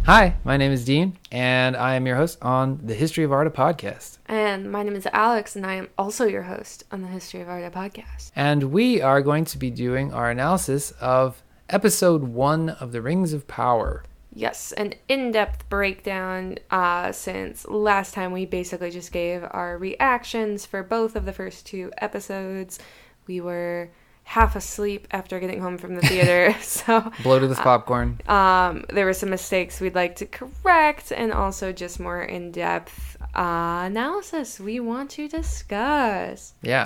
Hi, my name is Dean, and I am your host on the History of Arda podcast. And my name is Alex, and I am also your host on the History of Arda podcast. And we are going to be doing our analysis of episode 1 of The Rings of Power. Yes, an in-depth breakdown since last time we basically just gave our reactions for both of the first 2 episodes. We were half asleep after getting home from the theater, so Bloated with popcorn. there were some mistakes we'd like to correct, and also just more in-depth analysis we want to discuss. Yeah.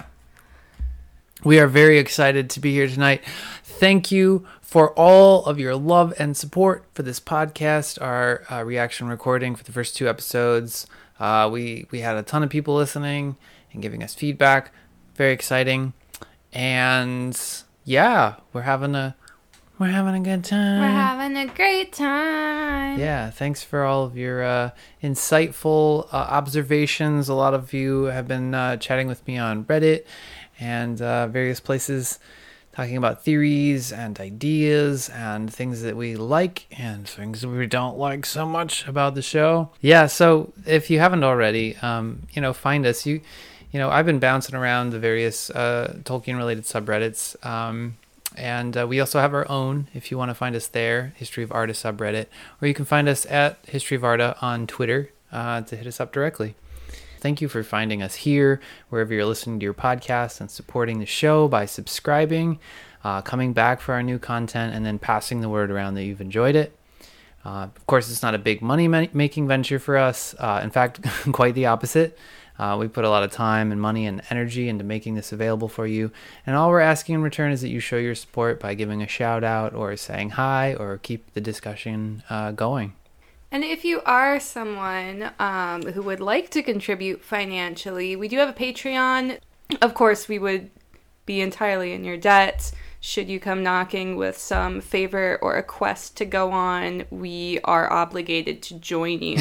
We are very excited to be here tonight. Thank you for all of your love and support for this podcast, our reaction recording for the first 2 episodes. We had a ton of people listening and giving us feedback. Very exciting. And yeah, we're having a good time. We're having a great time. Yeah, thanks for all of your insightful observations. A lot of you have been chatting with me on Reddit and various places, talking about theories and ideas and things that we like and things that we don't like so much about the show. Yeah, so if you haven't already, find us. I've been bouncing around the various Tolkien-related subreddits, and we also have our own, if you want to find us there, History of Arda subreddit, or you can find us at History of Arda on Twitter to hit us up directly. Thank you for finding us here, wherever you're listening to your podcast, and supporting the show by subscribing, coming back for our new content, and then passing the word around that you've enjoyed it. Of course, it's not a big money-making venture for us. In fact, quite the opposite. We put a lot of time and money and energy into making this available for you. And all we're asking in return is that you show your support by giving a shout out or saying hi or keep the discussion going. And if you are someone who would like to contribute financially, we do have a Patreon. Of course, we would be entirely in your debt. Should you come knocking with some favor or a quest to go on, we are obligated to join you.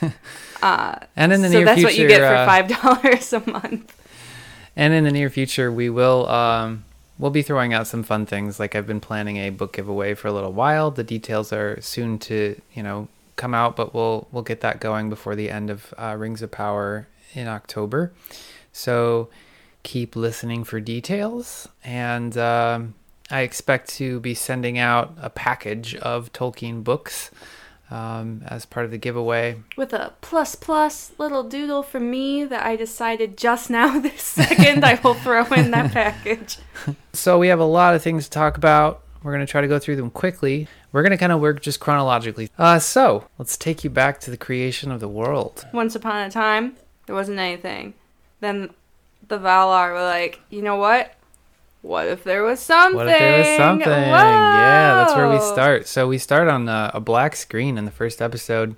And in the so near that's future, what you get for $5 a month. And in the near future, we will we'll be throwing out some fun things. Like I've been planning a book giveaway for a little while. The details are soon to come out, but we'll get that going before the end of Rings of Power in October. So keep listening for details, and I expect to be sending out a package of Tolkien books as part of the giveaway. With a plus little doodle from me that I decided just now this second I will throw in that package. So we have a lot of things to talk about. We're going to try to go through them quickly. We're going to kind of work just chronologically. So let's take you back to the creation of the world. Once upon a time, there wasn't anything. Then the Valar were like, you know what? What if there was something? What if there was something? Whoa! Yeah, that's where we start. So we start on a black screen in the first episode.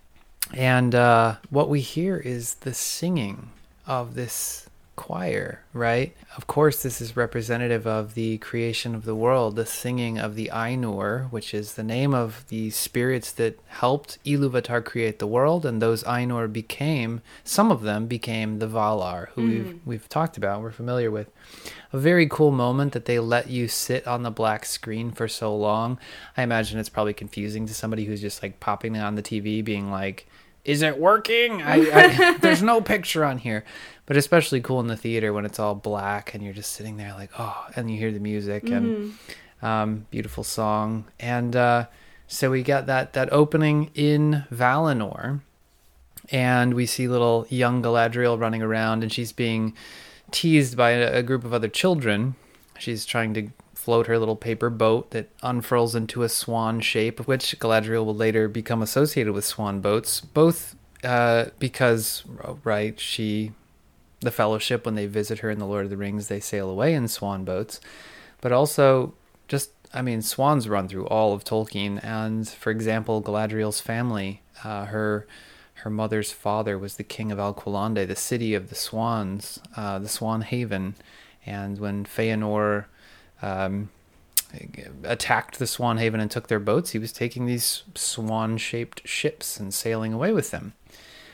And what we hear is the singing of this choir, right? Of course, this is representative of the creation of the world, the singing of the Ainur, which is the name of the spirits that helped Ilúvatar create the world, and those Ainur some of them became the Valar, who we've talked about, we're familiar with. A very cool moment that they let you sit on the black screen for so long. I imagine it's probably confusing to somebody who's just like popping on the TV being like, is it working? There's no picture on here. But especially cool in the theater when it's all black and you're just sitting there like, oh, and you hear the music and beautiful song. And so we got that opening in Valinor, and we see little young Galadriel running around, and she's being teased by a group of other children. She's trying to float her little paper boat that unfurls into a swan shape, which Galadriel will later become associated with swan boats, both because, right, the Fellowship, when they visit her in the Lord of the Rings, they sail away in swan boats, but also swans run through all of Tolkien, and for example, Galadriel's family, her mother's father was the king of Alqualande, the city of the swans, the Swan Haven, and when Feanor attacked the Swan Haven and took their boats, he was taking these swan-shaped ships and sailing away with them.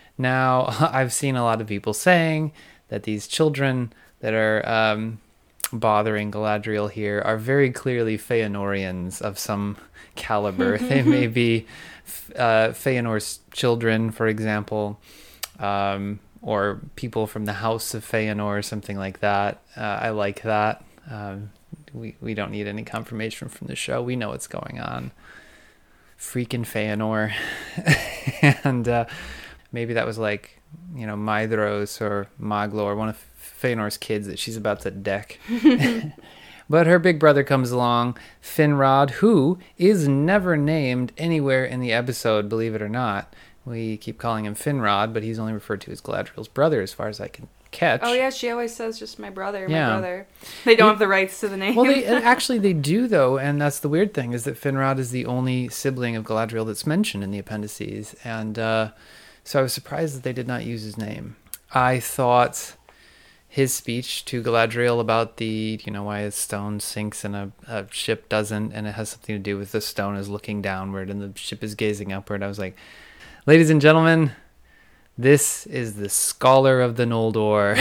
Now, I've seen a lot of people saying that these children that are bothering Galadriel here are very clearly Feanorians of some caliber. They may be Feanor's children, for example, or people from the House of Feanor, something like that. I like that. We don't need any confirmation from the show. We know what's going on. Freaking Feanor. And maybe that was like, Maedhros or Maglor, one of Feanor's kids that she's about to deck. But her big brother comes along, Finrod, who is never named anywhere in the episode, believe it or not. We keep calling him Finrod, but he's only referred to as Galadriel's brother as far as I can catch. Oh, yeah, she always says just my brother. They don't have the rights to the name. Well, they do, though, and that's the weird thing, is that Finrod is the only sibling of Galadriel that's mentioned in the appendices, and so I was surprised that they did not use his name. I thought his speech to Galadriel about the, why a stone sinks and a ship doesn't, and it has something to do with the stone is looking downward and the ship is gazing upward. I was like, ladies and gentlemen, this is the scholar of the Noldor.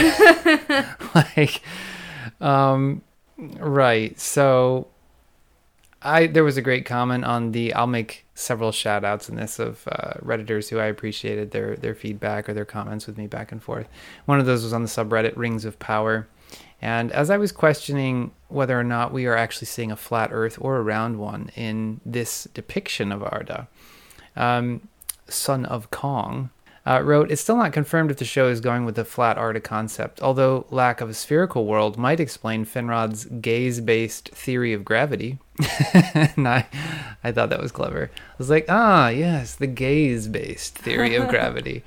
Right. So there was a great comment on I'll make several shout outs in this of Redditors who I appreciated their feedback or their comments with me back and forth. One of those was on the subreddit Rings of Power. And as I was questioning whether or not we are actually seeing a flat earth or a round one in this depiction of Arda, Son of Kong wrote, it's still not confirmed if the show is going with the flat Arda concept, although lack of a spherical world might explain Finrod's gaze-based theory of gravity. And I thought that was clever. I was like, yes, the gaze-based theory of gravity.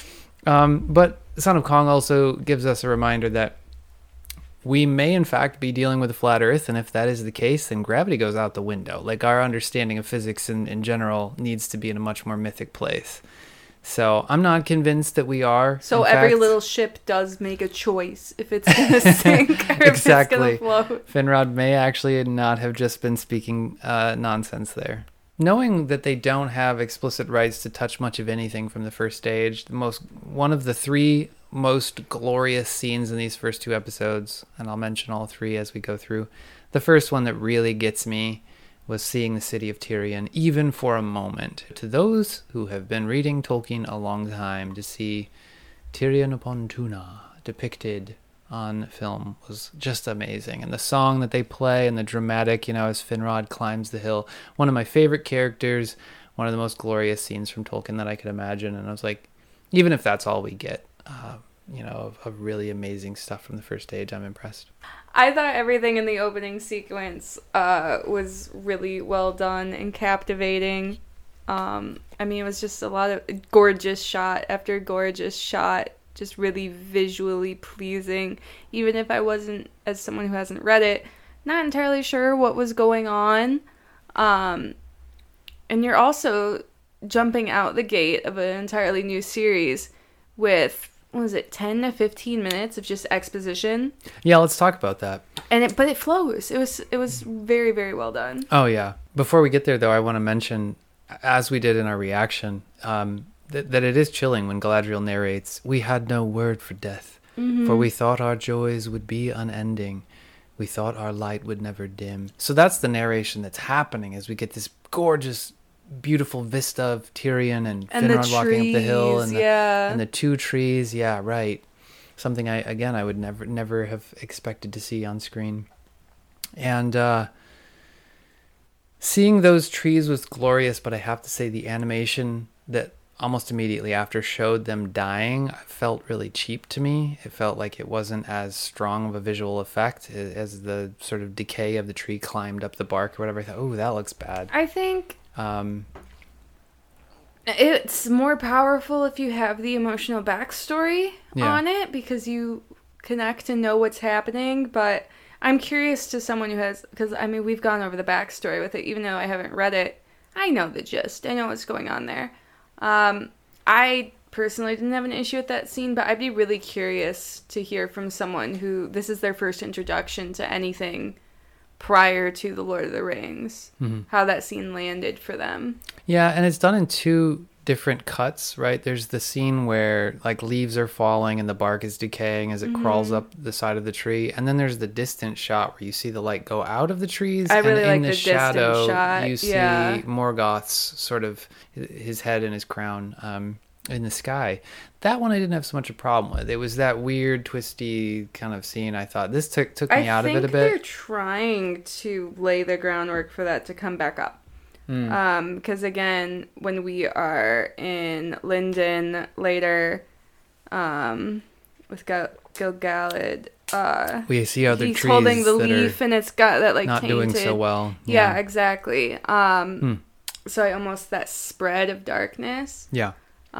But Son of Kong also gives us a reminder that we may in fact be dealing with a flat earth, and if that is the case, then gravity goes out the window. Like, our understanding of physics in general needs to be in a much more mythic place. So I'm not convinced that we are. So every little ship does make a choice if it's going to sink or if it's going to float. Finrod may actually not have just been speaking nonsense there. Knowing that they don't have explicit rights to touch much of anything from the first stage, one of the three most glorious scenes in these first two episodes, and I'll mention all three as we go through. The first one that really gets me was seeing the city of Tirion, even for a moment. To those who have been reading Tolkien a long time, to see Tirion upon Tuna depicted on film was just amazing. And the song that they play and the dramatic, as Finrod climbs the hill, one of my favorite characters, one of the most glorious scenes from Tolkien that I could imagine. And I was like, even if that's all we get, of really amazing stuff from the first stage, I'm impressed. I thought everything in the opening sequence was really well done and captivating. It was just a lot of gorgeous shot after gorgeous shot, just really visually pleasing. Even if I wasn't, as someone who hasn't read it, not entirely sure what was going on. And you're also jumping out the gate of an entirely new series with, 10 to 15 minutes of just exposition? Yeah, let's talk about that. But it flows. It was very, very well done. Oh, yeah. Before we get there, though, I want to mention, as we did in our reaction, that it is chilling when Galadriel narrates, "We had no word for death, for we thought our joys would be unending. We thought our light would never dim." So that's the narration that's happening as we get this gorgeous, beautiful vista of Tirion and Finrod walking up the hill and the two trees. Yeah, right. Something I would never have expected to see on screen. And seeing those trees was glorious, but I have to say the animation that almost immediately after showed them dying felt really cheap to me. It felt like it wasn't as strong of a visual effect as the sort of decay of the tree climbed up the bark or whatever. I thought, oh, that looks bad. I think it's more powerful if you have the emotional backstory on it, because you connect and know what's happening. But I'm curious to someone who has, because we've gone over the backstory with it, even though I haven't read it. I know the gist. I know what's going on there. I personally didn't have an issue with that scene, but I'd be really curious to hear from someone who this is their first introduction to anything prior to The Lord of the Rings, how that scene landed for them. Yeah, and it's done in two different cuts, right? There's the scene where like leaves are falling and the bark is decaying as it crawls up the side of the tree, and then there's the distant shot where you see the light go out of the trees. I really and like in the shadow, distant shot. you see Morgoth's sort of his head and his crown in the sky. That one I didn't have so much a problem with. It was that weird, twisty kind of scene. I thought this took me out of it a bit. They're trying to lay the groundwork for that to come back up. Because again, when we are in Lindon later, with Gil-galad, we see other he's trees holding the that leaf and it's got that like not tainted. doing so well. Yeah, exactly. So I almost that spread of darkness. Yeah.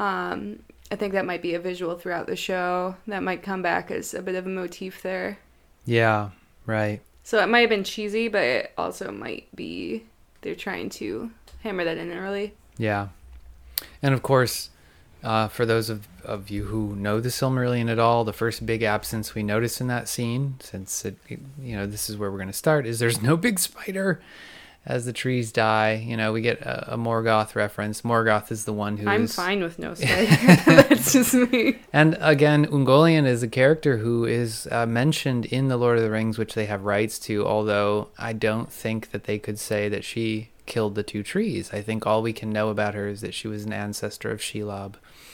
I think that might be a visual throughout the show that might come back as a bit of a motif there. Yeah, right. So it might have been cheesy, but it also might be they're trying to hammer that in early. Yeah. And of course, for those of you who know the Silmarillion at all, the first big absence we notice in that scene, since this is where we're going to start, is there's no big spider. As the trees die, we get a Morgoth reference. Morgoth is the one who I'm fine with no spider. That's just me. And again, Ungoliant is a character who is mentioned in The Lord of the Rings, which they have rights to, although I don't think that they could say that she killed the two trees. I think all we can know about her is that she was an ancestor of Shelob,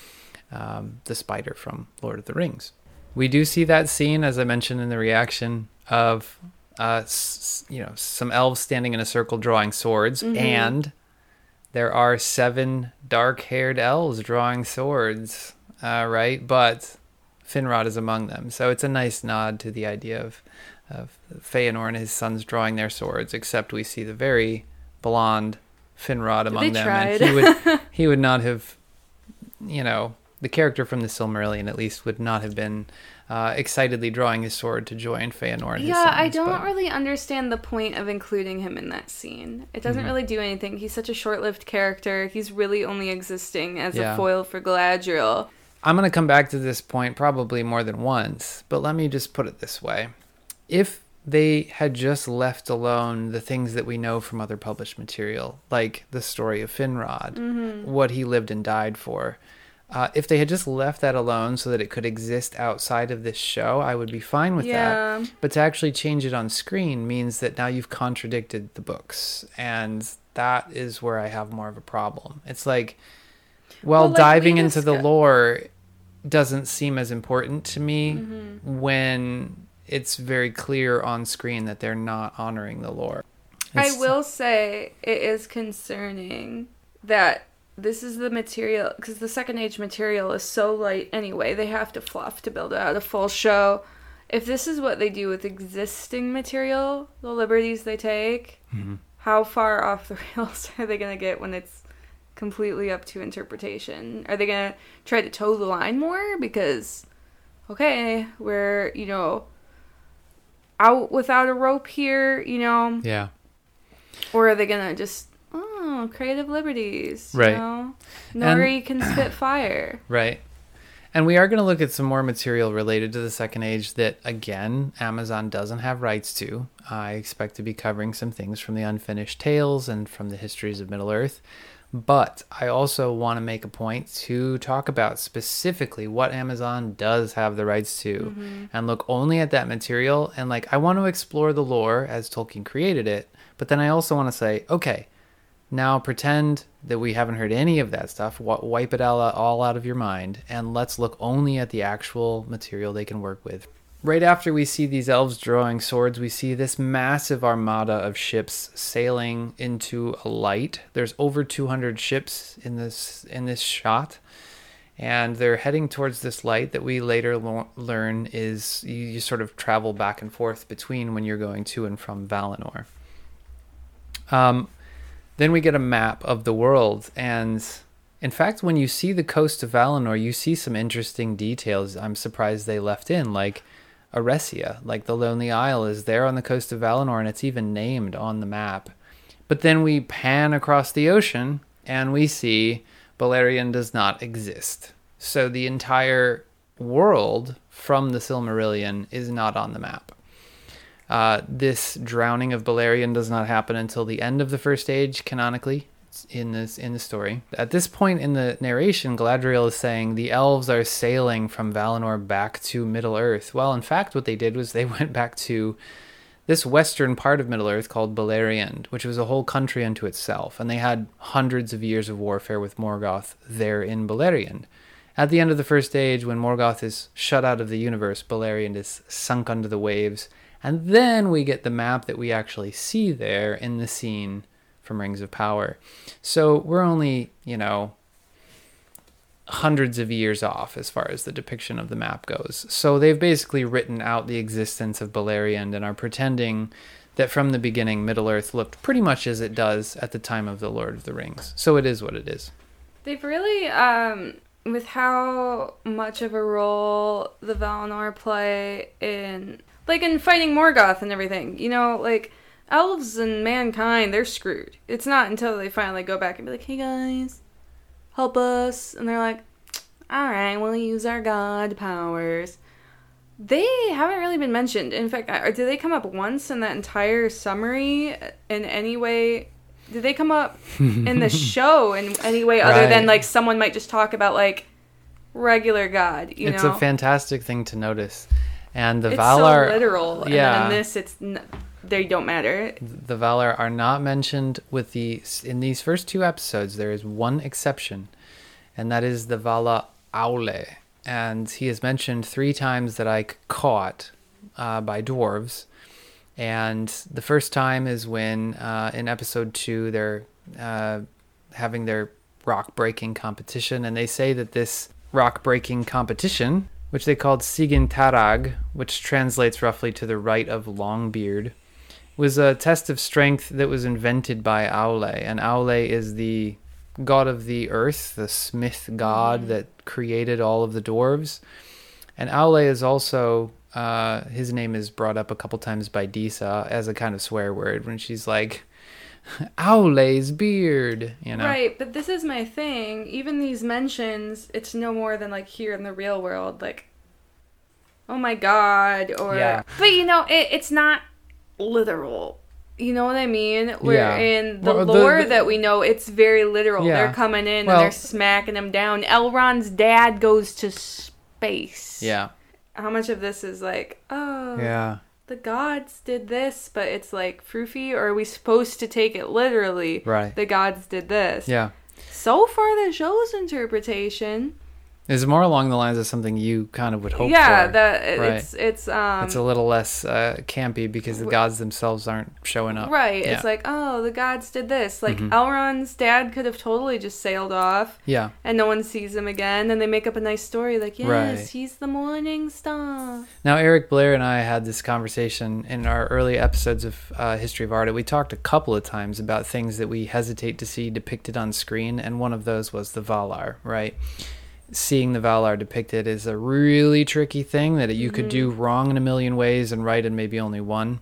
the spider from Lord of the Rings. We do see that scene, as I mentioned in the reaction, of some elves standing in a circle drawing swords, and there are 7 dark-haired elves drawing swords, right? But Finrod is among them, so it's a nice nod to the idea of Feanor and his sons drawing their swords, except we see the very blonde Finrod among them, tried. and he would not have, the character from the Silmarillion at least would not have been excitedly drawing his sword to join Feanor and his sons. Yeah, I don't really understand the point of including him in that scene. It doesn't really do anything. He's such a short-lived character. He's really only existing as a foil for Galadriel. I'm going to come back to this point probably more than once, but let me just put it this way. If they had just left alone the things that we know from other published material, like the story of Finrod, what he lived and died for, if they had just left that alone so that it could exist outside of this show, I would be fine with that. But to actually change it on screen means that now you've contradicted the books, and that is where I have more of a problem. It's like, diving into the lore doesn't seem as important to me when it's very clear on screen that they're not honoring the lore. I will say it is concerning that this is the material, because the Second Age material is so light anyway. They have to fluff to build out a full show. If this is what they do with existing material, the liberties they take, how far off the rails are they going to get when it's completely up to interpretation? Are they going to try to toe the line more? Because, okay, we're, out without a rope here, Yeah. Or are they going to just... creative liberties, right? Nori can spit fire, right? And we are going to look at some more material related to the Second Age that, again, Amazon doesn't have rights to. I expect to be covering some things from the Unfinished Tales and from the Histories of Middle-earth. But I also want to make a point to talk about specifically what Amazon does have the rights to and look only at that material. And I want to explore the lore as Tolkien created it. But then I also want to say, okay, now pretend that we haven't heard any of that stuff. Wipe it all out of your mind, and let's look only at the actual material they can work with. Right after we see these elves drawing swords, we see this massive armada of ships sailing into a light. There's over 200 ships in this shot, and they're heading towards this light that we later learn is you sort of travel back and forth between when you're going to and from Valinor. Then we get a map of the world, and in fact, when you see the coast of Valinor, you see some interesting details I'm surprised they left in, like Eresia, like the Lonely Isle is there on the coast of Valinor, and it's even named on the map. But then we pan across the ocean, and we see Beleriand does not exist. So the entire world from the Silmarillion is not on the map. This drowning of Beleriand does not happen until the end of the First Age, canonically. in the story. At this point in the narration, Galadriel is saying the elves are sailing from Valinor back to Middle-earth. Well, in fact, what they did was they went back to this western part of Middle-earth called Beleriand, which was a whole country unto itself, and they had hundreds of years of warfare with Morgoth there in Beleriand. At the end of the First Age, when Morgoth is shut out of the universe, Beleriand is sunk under the waves, and then we get the map that we actually see there in the scene from Rings of Power. So we're only, hundreds of years off as far as the depiction of the map goes. So they've basically written out the existence of Beleriand and are pretending that from the beginning Middle-earth looked pretty much as it does at the time of the Lord of the Rings. So it is what it is. They've really, with how much of a role the Valinor play in fighting Morgoth and everything, elves and mankind, they're screwed. It's not until they finally go back and be like, hey guys, help us. And they're like, alright, we'll use our god powers. They haven't really been mentioned. In fact, did they come up once in that entire summary in any way? Did they come up in the show in any way other than, someone might just talk about, regular god, It's a fantastic thing to notice. And the it's Valar... so literal. Yeah. And then in this, they don't matter. The Valar are not mentioned in these first two episodes. There is one exception, and that is the Vala Aule. And he is mentioned 3 times that I caught by dwarves. And the first time is when, in episode 2, they're having their rock-breaking competition. And they say that this rock-breaking competition, which they called Sigyn Tarag, which translates roughly to the Rite of Longbeard, was a test of strength that was invented by Aule. And Aule is the god of the earth, the smith god that created all of the dwarves. And Aule is also, his name is brought up a couple times by Disa as a kind of swear word when she's like, Aule's beard, Right, but this is my thing. Even these mentions, it's no more than here in the real world, oh my god, or... Yeah. But, it's not literal. You know what I mean? Where in the lore that we know, it's very literal. Yeah. They're coming in and they're smacking them down. Elrond's dad goes to space. Yeah. How much of this is yeah, the gods did this, but it's froofy, or are we supposed to take it literally? Right. The gods did this. Yeah. So far, the show's interpretation is more along the lines of something you kind of would hope for. Yeah, it's a little less campy because the gods themselves aren't showing up. Right. Yeah. It's the gods did this. Elrond's dad could have totally just sailed off. Yeah. And no one sees him again, and they make up a nice story yes, he's the morning star. Now, Eric Blair and I had this conversation in our early episodes of History of Art. We talked a couple of times about things that we hesitate to see depicted on screen, and one of those was the Valar, right? Seeing the Valar depicted is a really tricky thing that you could do wrong in a million ways and right in maybe only one.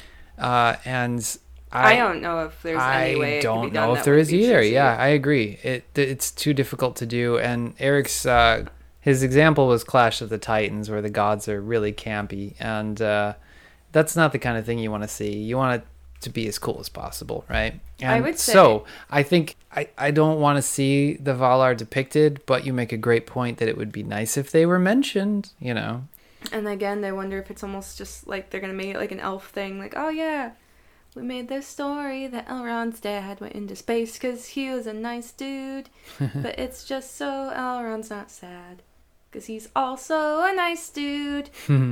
And I don't know if there's any way. I don't know if there is either. Yeah, I agree. It's too difficult to do. And Eric's his example was Clash of the Titans, where the gods are really campy, and that's not the kind of thing you want to see. You want it to be as cool as possible, right? And I would say so. I think I don't want to see the Valar depicted, but you make a great point that it would be nice if they were mentioned, And again, I wonder if it's almost just they're gonna make it an elf thing, oh yeah, we made this story that Elrond's dad went into space because he was a nice dude, but it's just so Elrond's not sad because he's also a nice dude.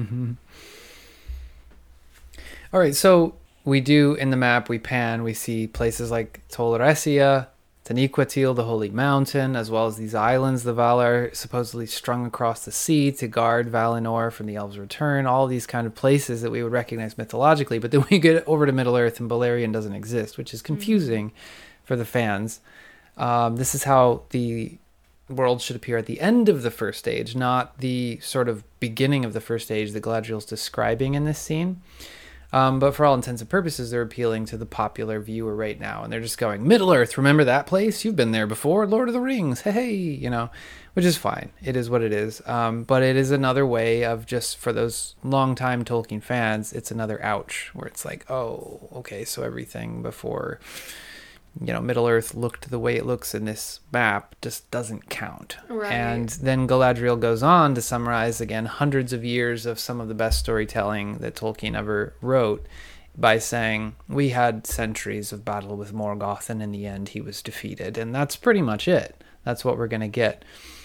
All right, so we do, in the map, we pan, we see places like Tol Eressëa, Taniquetil, the Holy Mountain, as well as these islands the Valar supposedly strung across the sea to guard Valinor from the Elves' return, all these kind of places that we would recognize mythologically, but then we get over to Middle-earth and Beleriand doesn't exist, which is confusing for the fans. This is how the world should appear at the end of the First Age, not the sort of beginning of the First Age that Galadriel's describing in this scene. But for all intents and purposes, they're appealing to the popular viewer right now. And they're just going, Middle-earth, remember that place? You've been there before. Lord of the Rings. Hey, which is fine. It is what it is. But it is another way of just, for those longtime Tolkien fans, it's another ouch, where it's oh, okay, so everything before, Middle Earth looked the way it looks in this map just doesn't count. Right. And then Galadriel goes on to summarize, again, hundreds of years of some of the best storytelling that Tolkien ever wrote by saying, we had centuries of battle with Morgoth, and in the end he was defeated. And that's pretty much it. That's what we're going to get.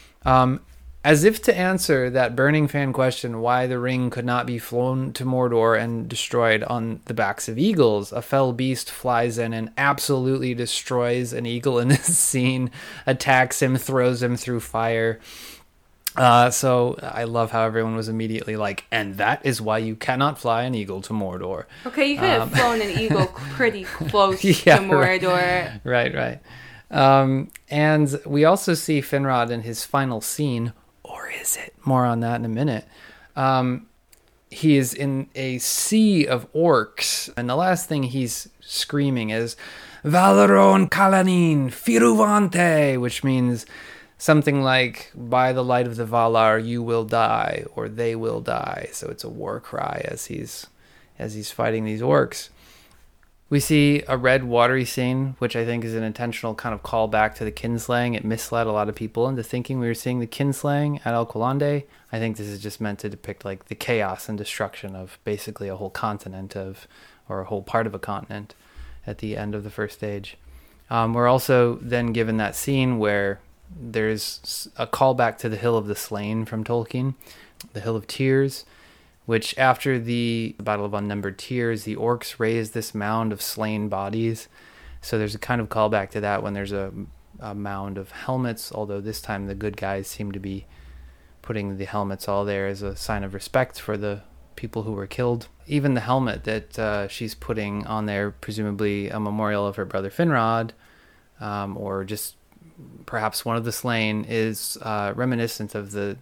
As if to answer that burning fan question why the ring could not be flown to Mordor and destroyed on the backs of eagles, a fell beast flies in and absolutely destroys an eagle in this scene, attacks him, throws him through fire. So I love how everyone was immediately like, and that is why you cannot fly an eagle to Mordor. Okay, you could have flown an eagle pretty close to Mordor. Right. And we also see Finrod in his final scene. Or is it? More on that in a minute. He is in a sea of orcs, and the last thing he's screaming is Valeron Kalanin Firuvante, which means something like, by the light of the Valar you will die, or they will die. So it's a war cry as he's fighting these orcs. We see a red watery scene, which I think is an intentional kind of callback to the kinslaying. It misled a lot of people into thinking we were seeing the kinslaying at Alqualande. I think this is just meant to depict like the chaos and destruction of basically a whole continent or a whole part of a continent at the end of the first stage. We're also then given that scene where there's a callback to the Hill of the Slain from Tolkien, the Hill of Tears, which after the Battle of Unnumbered Tears, the orcs raise this mound of slain bodies. So there's a kind of callback to that when there's a mound of helmets, although this time the good guys seem to be putting the helmets all there as a sign of respect for the people who were killed. Even the helmet that she's putting on there, presumably a memorial of her brother Finrod, or just perhaps one of the slain, is reminiscent of the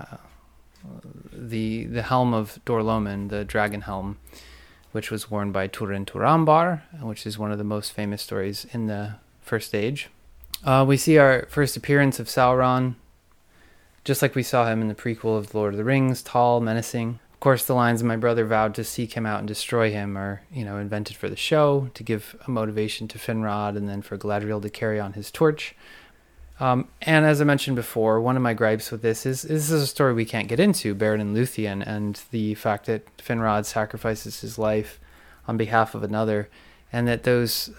helm of Dor-lómin, the dragon helm, which was worn by Turin Turambar, which is one of the most famous stories in the first age. We see our first appearance of Sauron, just like we saw him in the prequel of The Lord of the Rings, tall, menacing. Of course, the lines "my brother vowed to seek him out and destroy him" are, invented for the show to give a motivation to Finrod and then for Galadriel to carry on his torch. And as I mentioned before, one of my gripes with this is a story we can't get into, Beren and Luthien, and the fact that Finrod sacrifices his life on behalf of another, and that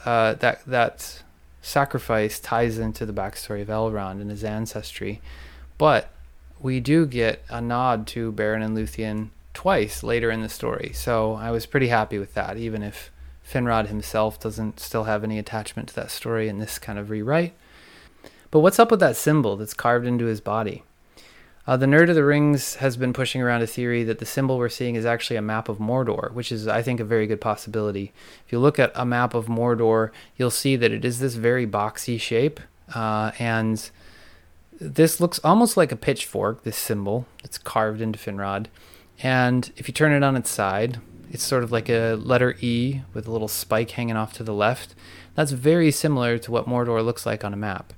that sacrifice ties into the backstory of Elrond and his ancestry. But we do get a nod to Beren and Luthien twice later in the story, so I was pretty happy with that, even if Finrod himself doesn't still have any attachment to that story in this kind of rewrite. But what's up with that symbol that's carved into his body? The Nerd of the Rings has been pushing around a theory that the symbol we're seeing is actually a map of Mordor, which is, I think, a very good possibility. If you look at a map of Mordor, you'll see that it is this very boxy shape, and this looks almost like a pitchfork, this symbol that's carved into Finrod. And if you turn it on its side, it's sort of like a letter E with a little spike hanging off to the left. That's very similar to what Mordor looks like on a map.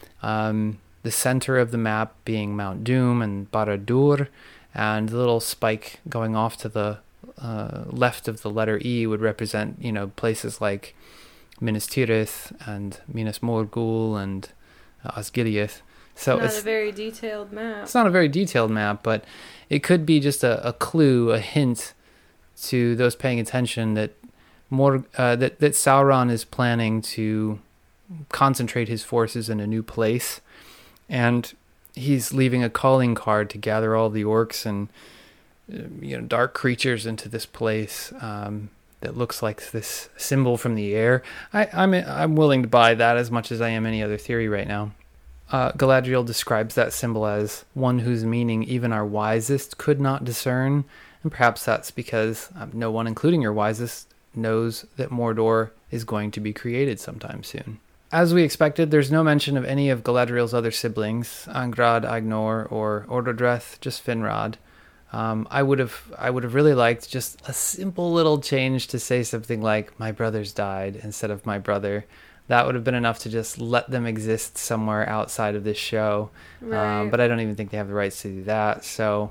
The center of the map being Mount Doom and Barad-dûr, and the little spike going off to the left of the letter E would represent, places like Minas Tirith and Minas Morgul and Osgiliath. So it's not a very detailed map. It's not a very detailed map, but it could be just a clue, a hint to those paying attention that that Sauron is planning to concentrate his forces in a new place, and he's leaving a calling card to gather all the orcs and dark creatures into this place that looks like this symbol from the air. I'm willing to buy that as much as I am any other theory right now. Galadriel describes that symbol as one whose meaning even our wisest could not discern, and perhaps that's because no one, including your wisest, knows that Mordor is going to be created sometime soon. As we expected, there's no mention of any of Galadriel's other siblings, Angrad, Agnor, or Ordredreth, just Finrod. I would have really liked just a simple little change to say something like, "my brother's died," instead of "my brother." That would have been enough to just let them exist somewhere outside of this show. Right. But I don't even think they have the rights to do that. So,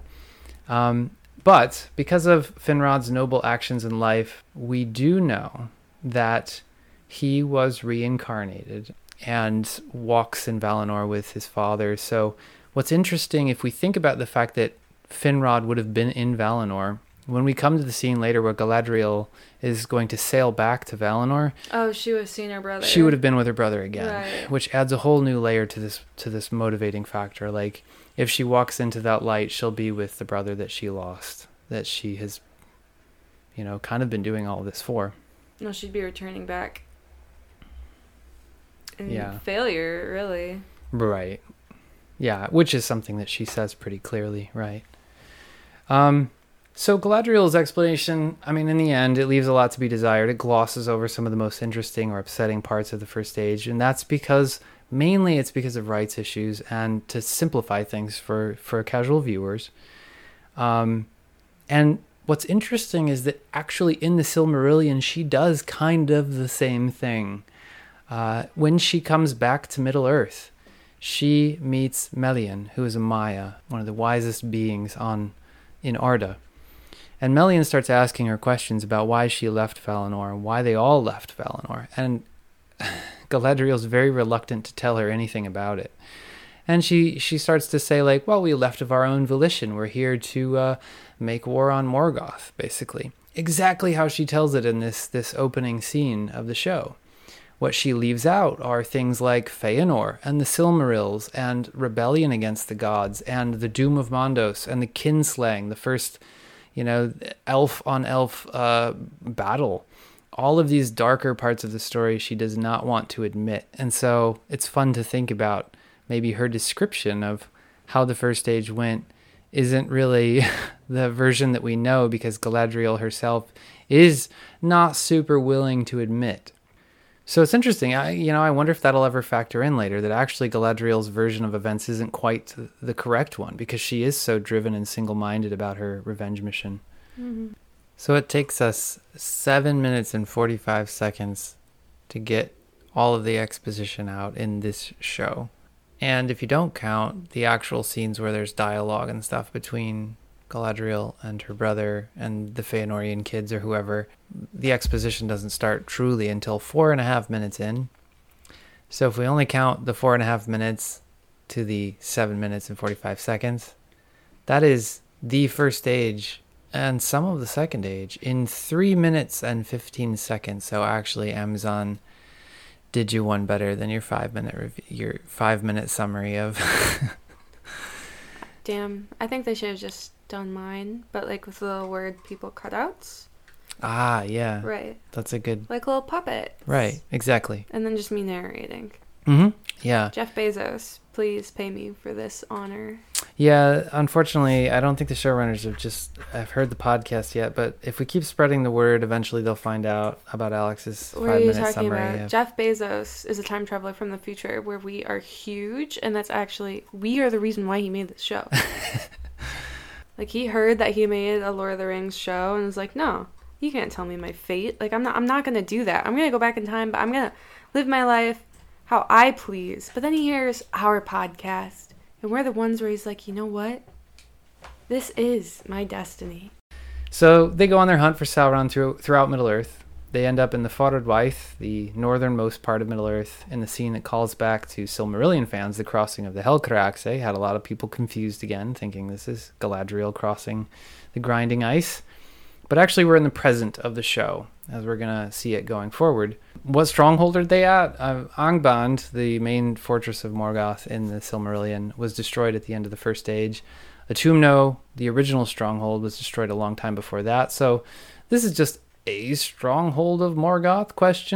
but because of Finrod's noble actions in life, we do know that he was reincarnated and walks in Valinor with his father. So what's interesting, if we think about the fact that Finrod would have been in Valinor, when we come to the scene later where Galadriel is going to sail back to Valinor, Oh, she would have seen her brother. she would have been with her brother again, Right. which adds a whole new layer to this motivating factor. Like, if she walks into that light, she'll be with the brother that she lost, that she has, kind of been doing all this for. No, she'd be returning back. And Yeah. failure, really. Right. Yeah, which is something that she says pretty clearly, right? So Galadriel's explanation, in the end, it leaves a lot to be desired. It glosses over some of the most interesting or upsetting parts of the first stage, and that's mainly it's because of rights issues and to simplify things for casual viewers. And what's interesting is that actually in the Silmarillion, she does kind of the same thing. When she comes back to Middle-earth, she meets Melian, who is a Maya, one of the wisest beings in Arda. And Melian starts asking her questions about why she left Valinor and why they all left Valinor. And Galadriel's very reluctant to tell her anything about it. And she starts to say, like, well, we left of our own volition. We're here to make war on Morgoth, basically. Exactly how she tells it in this opening scene of the show. What she leaves out are things like Feanor and the Silmarils and rebellion against the gods and the Doom of Mondos and the kinslaying, the first, elf on elf battle. All of these darker parts of the story she does not want to admit. And so it's fun to think about maybe her description of how the first stage went isn't really the version that we know, because Galadriel herself is not super willing to admit. So it's interesting. I wonder if that'll ever factor in later, that actually Galadriel's version of events isn't quite the correct one, because she is so driven and single-minded about her revenge mission. Mm-hmm. So it takes us 7 minutes and 45 seconds to get all of the exposition out in this show. And if you don't count the actual scenes where there's dialogue and stuff between Galadriel and her brother and the Feanorian kids or whoever, the exposition doesn't start truly until 4.5 minutes in. So if we only count the 4.5 minutes to the 7 minutes and 45 seconds, that is the first stage and some of the second age in 3 minutes and 15 seconds. So actually, Amazon did you one better than your 5-minute your 5-minute summary of. Damn, I think they should have just done mine, but like with little word people cutouts. Ah, yeah. Right. That's a good. Like little puppets. Right, exactly. And then just me narrating. Mm-hmm. Yeah. Jeff Bezos, please pay me for this honor. Yeah, unfortunately, I don't think the showrunners have heard the podcast yet, but if we keep spreading the word, eventually they'll find out about Alex's What are you 5-minute talking summary. about? Jeff Bezos is a time traveler from the future where we are huge, and that's actually, we are the reason why he made this show. Like, he heard that he made a Lord of the Rings show and was like, no, you can't tell me my fate. Like, I'm not going to do that. I'm going to go back in time, but I'm going to live my life how I please. But then he hears our podcast, and we're the ones where he's like, you know what? This is my destiny. So they go on their hunt for Sauron throughout Middle-earth. They end up in the Fodard Wyth, the northernmost part of Middle-earth, in the scene that calls back to Silmarillion fans, the crossing of the Helcaraxe. Had a lot of people confused again, thinking this is Galadriel crossing the grinding ice. But actually we're in the present of the show, as we're going to see it going forward. What stronghold are they at? Angband, the main fortress of Morgoth in the Silmarillion, was destroyed at the end of the first age. Atumno, the original stronghold, was destroyed a long time before that. So this is just a stronghold of Morgoth, ?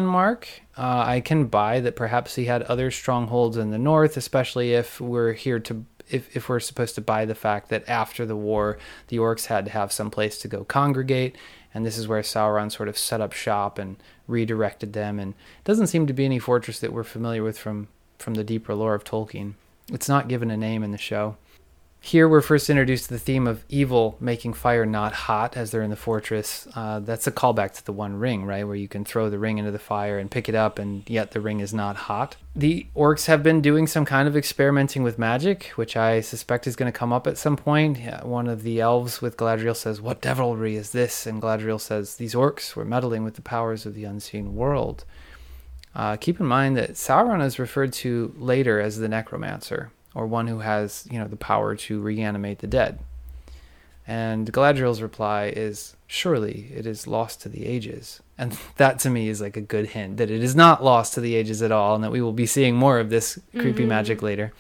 I can buy that perhaps he had other strongholds in the north, especially if we're if we're supposed to buy the fact that after the war, the orcs had to have some place to go congregate, and this is where Sauron sort of set up shop and redirected them, and it doesn't seem to be any fortress that we're familiar with from the deeper lore of Tolkien. It's not given a name in the show. Here we're first introduced to the theme of evil making fire not hot as they're in the fortress. That's a callback to the One Ring, right? Where you can throw the ring into the fire and pick it up, and yet the ring is not hot. The orcs have been doing some kind of experimenting with magic, which I suspect is going to come up at some point. One of the elves with Galadriel says, "What devilry is this?" And Galadriel says, "These orcs were meddling with the powers of the unseen world." Keep in mind that Sauron is referred to later as the necromancer, or one who has, the power to reanimate the dead. And Galadriel's reply is, surely it is lost to the ages. And that to me is like a good hint that it is not lost to the ages at all, and that we will be seeing more of this creepy magic later.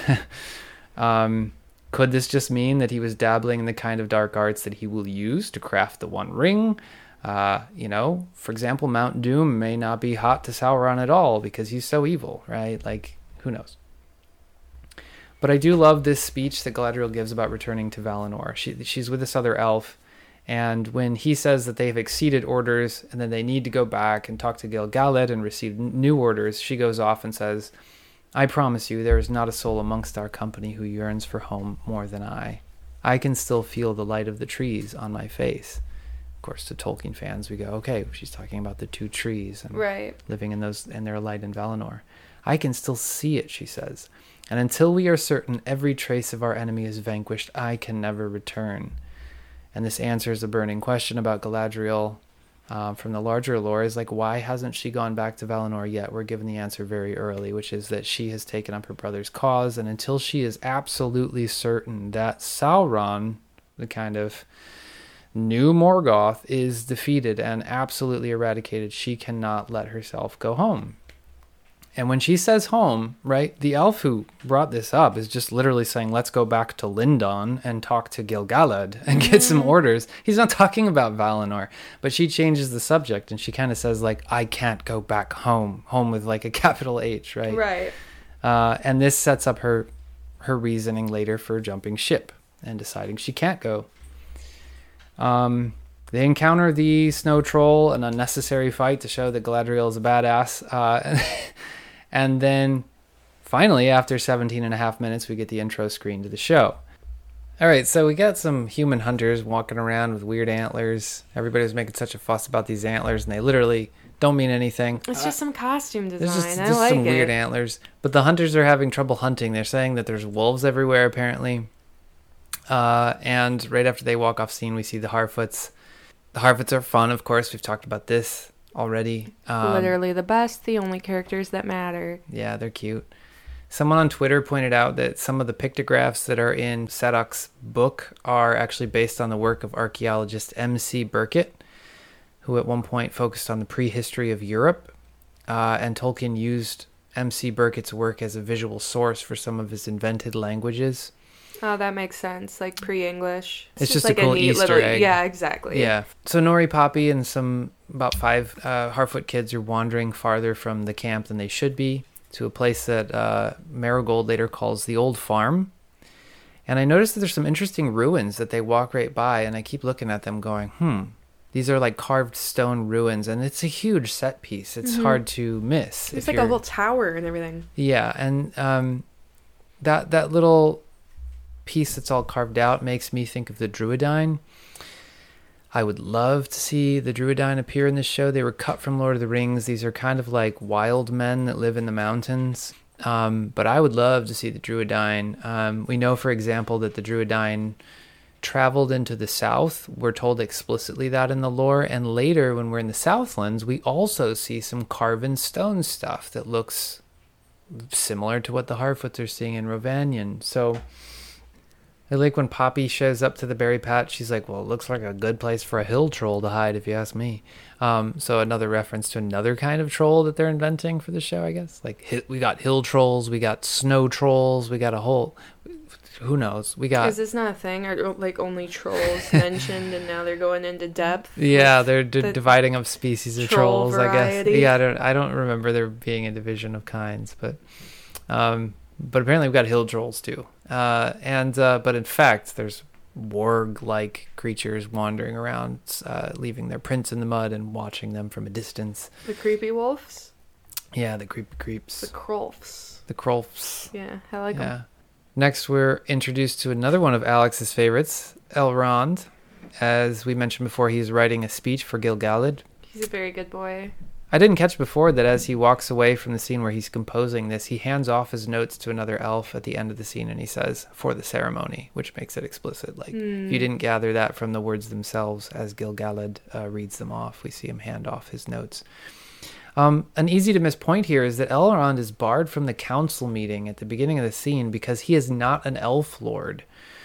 Could this just mean that he was dabbling in the kind of dark arts that he will use to craft the One Ring? For example, Mount Doom may not be hot to Sauron at all because he's so evil, right? Like, who knows? But I do love this speech that Galadriel gives about returning to Valinor. She's with this other elf, and when he says that they've exceeded orders and then they need to go back and talk to Gil-galad and receive new orders, she goes off and says, I promise you there is not a soul amongst our company who yearns for home more than I. I can still feel the light of the trees on my face. Of course, to Tolkien fans, we go, okay, she's talking about the two trees and living in their light in Valinor. I can still see it, she says. And until we are certain every trace of our enemy is vanquished, I can never return. And this answers a burning question about Galadriel from the larger lore, is like, why hasn't she gone back to Valinor yet? We're given the answer very early, which is that she has taken up her brother's cause, and until she is absolutely certain that Sauron, the kind of new Morgoth, is defeated and absolutely eradicated, she cannot let herself go home. And when she says home, right, the elf who brought this up is just literally saying, let's go back to Lindon and talk to Gil-galad and get some orders. He's not talking about Valinor. But she changes the subject and she kind of says, like, I can't go back home. Home with like a capital H, right? Right. And this sets up her reasoning later for jumping ship and deciding she can't go. They encounter the snow troll, an unnecessary fight to show that Galadriel is a badass. And then finally, after 17 and a half minutes, we get the intro screen to the show. All right, so we got some human hunters walking around with weird antlers. Everybody was making such a fuss about these antlers, and they literally don't mean anything. It's just some costume design. There's I like some it. weird antlers. But the hunters are having trouble hunting. They're saying that there's wolves everywhere, apparently. And right after they walk off scene, we see the Harfoots. The Harfoots are fun, of course. We've talked about this already. Literally the best, the only characters that matter. Yeah, they're cute. Someone on Twitter pointed out that some of the pictographs that are in Sadok's book are actually based on the work of archaeologist M.C. Burkett, who at one point focused on the prehistory of Europe. And Tolkien used M.C. Burkett's work as a visual source for some of his invented languages. Oh, that makes sense. Like pre-English. It's just like a cool Easter egg. Yeah, exactly. Yeah. So Nori, Poppy, and about 5 Harfoot kids are wandering farther from the camp than they should be to a place that Marigold later calls the Old Farm. And I noticed that there's some interesting ruins that they walk right by, and I keep looking at them going, these are like carved stone ruins, and it's a huge set piece. It's hard to miss. It's like a whole tower and everything. Yeah, and that little piece that's all carved out makes me think of the Druidine. I would love to see the Druidine appear in this show. They were cut from Lord of the Rings. These are kind of like wild men that live in the mountains. But I would love to see the Druidine. We know, for example, that the Druidine traveled into the south. We're told explicitly that in the lore. And later, when we're in the Southlands, we also see some carven stone stuff that looks similar to what the Harfoots are seeing in Rhovanion. So I like when Poppy shows up to the berry patch. She's like, well, it looks like a good place for a hill troll to hide, if you ask me. So another reference to another kind of troll that they're inventing for the show, I guess. Like, we got hill trolls, we got snow trolls, we got a whole... Who knows? We got... Is this not a thing? Are like only trolls mentioned and now they're going into depth? Yeah, they're dividing up species of trolls, variety. I guess. Yeah, I don't remember there being a division of kinds, but apparently we've got hill trolls too. But in fact, there's warg-like creatures wandering around, leaving their prints in the mud and watching them from a distance. The creepy wolves? Yeah, the creepy creeps. The Krolfs. The Krolfs. Yeah, I like them. Next, we're introduced to another one of Alex's favorites, Elrond. As we mentioned before, he's writing a speech for Gil-galad. He's a very good boy. I didn't catch before that as he walks away from the scene where he's composing this, he hands off his notes to another elf at the end of the scene, and he says, for the ceremony, which makes it explicit. Like, if you didn't gather that from the words themselves as Gil-galad reads them off, we see him hand off his notes. An easy to miss point here is that Elrond is barred from the council meeting at the beginning of the scene because he is not an elf lord.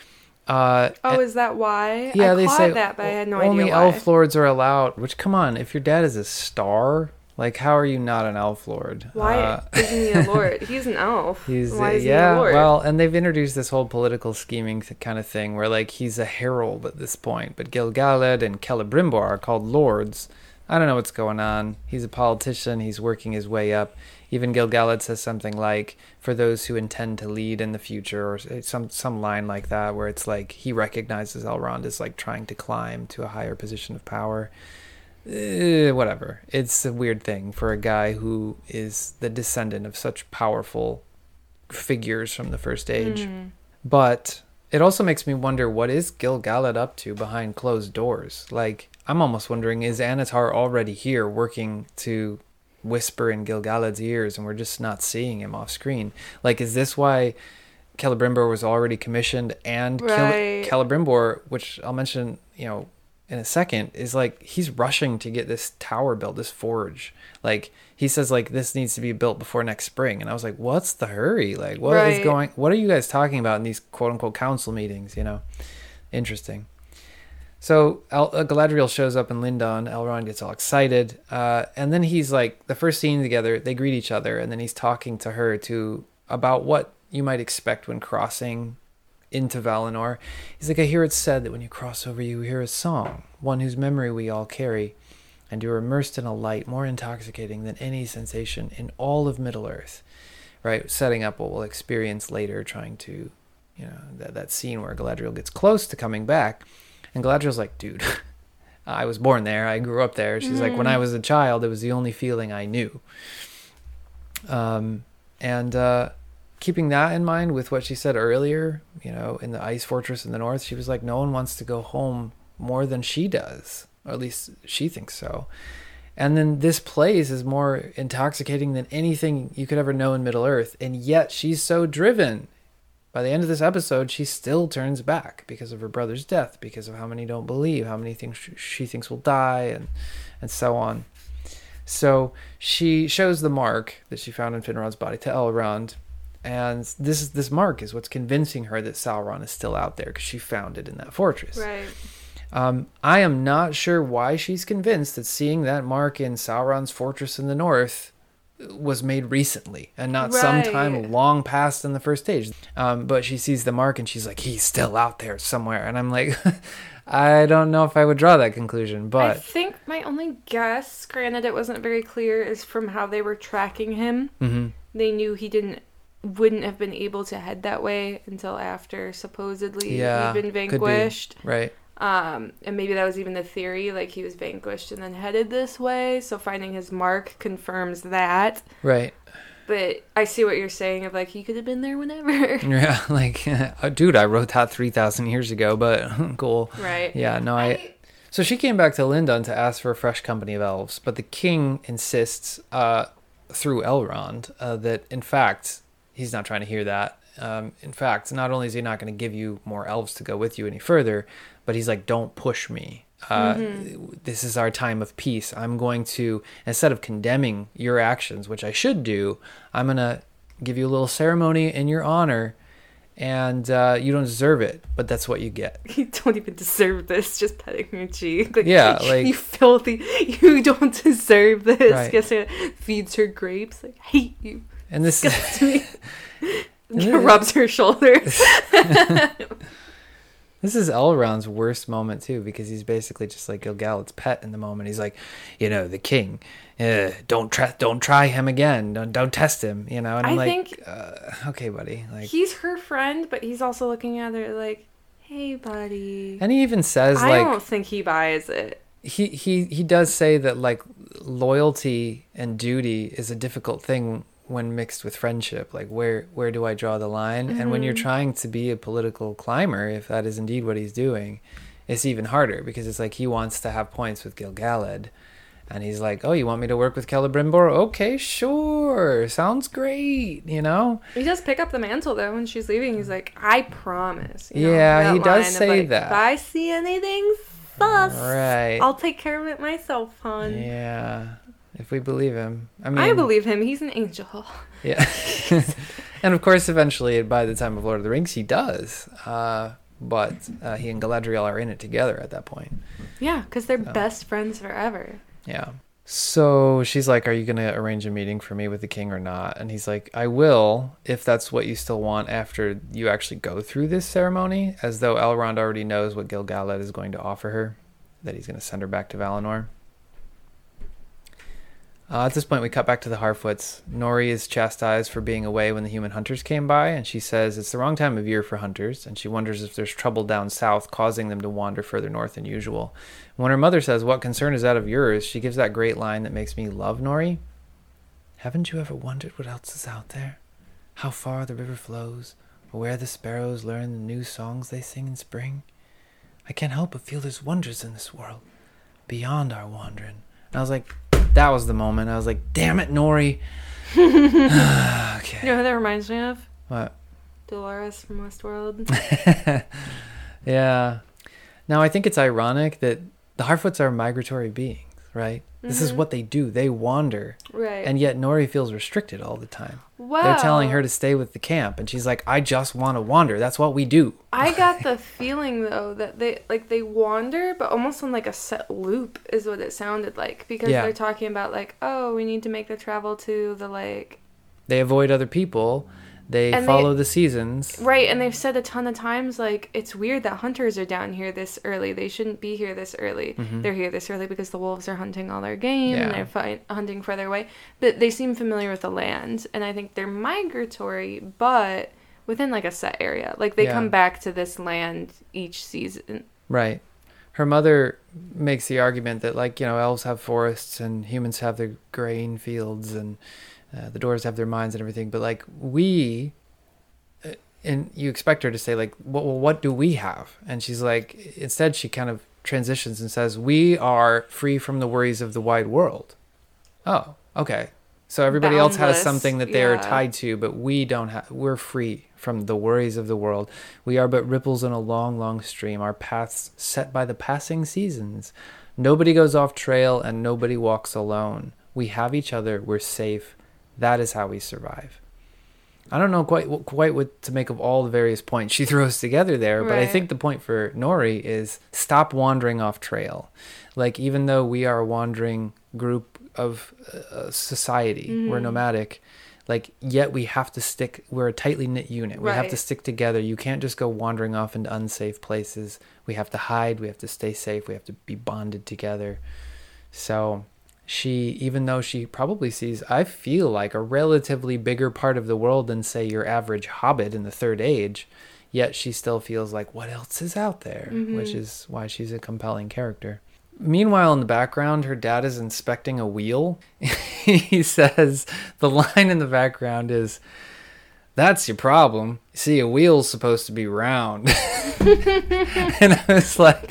Is that why? Yeah, they caught say that, but I had no only idea why. elf lords are allowed. Which, come on, if your dad is a star, like, how are you not an elf lord? Why isn't he a lord? He's an elf. Why isn't he a lord? Well, and they've introduced this whole political scheming kind of thing where, like, he's a herald at this point, but Gil-galad and Celebrimbor are called lords. I don't know what's going on. He's a politician. He's working his way up. Even Gil-galad says something like, for those who intend to lead in the future, or some line like that, where it's like he recognizes Elrond as like trying to climb to a higher position of power. Whatever. It's a weird thing for a guy who is the descendant of such powerful figures from the First Age. But it also makes me wonder, what is Gil-galad up to behind closed doors? Like, I'm almost wondering, is Annatar already here working to whisper in Gil-galad's ears and we're just not seeing him off screen? Like, is this why Celebrimbor was already commissioned? And Right. Celebrimbor, which I'll mention, in a second, is like, he's rushing to get this tower built, this forge. Like, he says, like, this needs to be built before next spring. And I was like, what's the hurry? Like, what are you guys talking about in these quote unquote council meetings? Interesting. So Galadriel shows up in Lindon. Elrond gets all excited. And then he's like, the first scene together, they greet each other. And then he's talking to her about what you might expect when crossing into Valinor. He's like, I hear it said that when you cross over, you hear a song, one whose memory we all carry. And you're immersed in a light more intoxicating than any sensation in all of Middle-earth. Right? Setting up what we'll experience later, trying to, that scene where Galadriel gets close to coming back. And Galadriel's like, dude, I was born there. I grew up there. She's like, when I was a child, it was the only feeling I knew. Keeping that in mind with what she said earlier, in the ice fortress in the north, she was like, no one wants to go home more than she does. Or at least she thinks so. And then this place is more intoxicating than anything you could ever know in Middle-earth. And yet she's so driven. By the end of this episode, she still turns back because of her brother's death, because of how many don't believe, how many things she thinks will die, and so on. So she shows the mark that she found in Finrod's body to Elrond, and this mark is what's convincing her that Sauron is still out there, because she found it in that fortress. Right. I am not sure why she's convinced that seeing that mark in Sauron's fortress in the north was made recently and not sometime long past in the First Age. But she sees the mark and she's like, he's still out there somewhere. And I'm like, I don't know if I would draw that conclusion, but I think my only guess, granted it wasn't very clear, is from how they were tracking him. Mm-hmm. They knew he wouldn't have been able to head that way until after supposedly he'd been vanquished. Right. And maybe that was even the theory, like he was vanquished and then headed this way. So finding his mark confirms that. Right. But I see what you're saying of like, he could have been there whenever. Yeah, like, dude, I wrote that 3,000 years ago, but cool. Right. Yeah, no, So she came back to Lindon to ask for a fresh company of elves, but the king insists, through Elrond, that in fact, he's not trying to hear that. In fact, not only is he not going to give you more elves to go with you any further, but he's like, don't push me. This is our time of peace. I'm going to, instead of condemning your actions, which I should do, I'm going to give you a little ceremony in your honor, and you don't deserve it, but that's what you get. You don't even deserve this, just petting your cheek. Like, yeah, like, you filthy, you don't deserve this. Right. Guess it feeds her grapes. Like, hate you. And this is... rubs her shoulder. This is Elrond's worst moment too, because he's basically just like Gil-galad's pet in the moment. He's like, the king, don't try him again, don't test him, And I'm think okay, buddy, like, he's her friend, but he's also looking at her like, hey, buddy. And he even says, I like, don't think he buys it. He does say that, like, loyalty and duty is a difficult thing when mixed with friendship. Like, where do I draw the line? And when you're trying to be a political climber, if that is indeed what he's doing, it's even harder, because it's like he wants to have points with Gil-galad, and he's like, oh, you want me to work with Celebrimbor? Okay, sure, sounds great, He does pick up the mantle though when she's leaving. He's like, I promise. Yeah, he does say like, that. If I see anything sus, right, I'll take care of it myself, hon. Yeah. if we believe him. I believe him. He's an angel. Yeah. And of course, eventually, by the time of Lord of the Rings, he does. But he and Galadriel are in it together at that point. Yeah, because they're best friends forever. Yeah. So she's like, are you going to arrange a meeting for me with the king or not? And he's like, I will, if that's what you still want after you actually go through this ceremony, as though Elrond already knows what Gil-galad is going to offer her, that he's going to send her back to Valinor. At this point, we cut back to the Harfoots. Nori is chastised for being away when the human hunters came by, and she says it's the wrong time of year for hunters, and she wonders if there's trouble down south causing them to wander further north than usual. When her mother says, what concern is that of yours, she gives that great line that makes me love Nori. Haven't you ever wondered what else is out there? How far the river flows, or where the sparrows learn the new songs they sing in spring? I can't help but feel there's wonders in this world, beyond our wandering. And I was like, that was the moment. I was like, damn it, Nori. Okay. You know who that reminds me of? What? Dolores from Westworld. Yeah. Now, I think it's ironic that the Harfoots are migratory beings, right? This is what they do. They wander. Right. And yet Nori feels restricted all the time. Wow. They're telling her to stay with the camp. And she's like, I just want to wander. That's what we do. I got the feeling, though, that they wander, but almost on, like, a set loop is what it sounded like. Because they're talking about, like, oh, we need to make the travel to the lake. They avoid other people. They follow the seasons. Right, and they've said a ton of times, like, it's weird that hunters are down here this early. They shouldn't be here this early. They're here this early because the wolves are hunting all their game, and they're hunting further away. But they seem familiar with the land, and I think they're migratory, but within, like, a set area. Like, they come back to this land each season. Right. Her mother makes the argument that, like, you know, elves have forests, and humans have their grain fields, and the Dwarves have their minds and everything, but like and you expect her to say like, well, what do we have? And she's like, instead she kind of transitions and says, we are free from the worries of the wide world. Oh, okay. So everybody else has something that they are tied to, but we don't have. We're free from the worries of the world. We are but ripples in a long, long stream, our paths set by the passing seasons. Nobody goes off trail and nobody walks alone. We have each other. We're safe. That is how we survive. I don't know quite what to make of all the various points she throws together there, but I think the point for Nori is stop wandering off trail. Like, even though we are a wandering group of society, we're nomadic, like, yet we have to stick, we're a tightly knit unit. We have to stick together. You can't just go wandering off into unsafe places. We have to hide. We have to stay safe. We have to be bonded together. So she, even though she probably sees, I feel like, a relatively bigger part of the world than, say, your average hobbit in the Third Age, yet she still feels like, what else is out there? Which is why she's a compelling character. Meanwhile, in the background, her dad is inspecting a wheel. He says, the line in the background is, that's your problem. See, a wheel's supposed to be round. And I was like,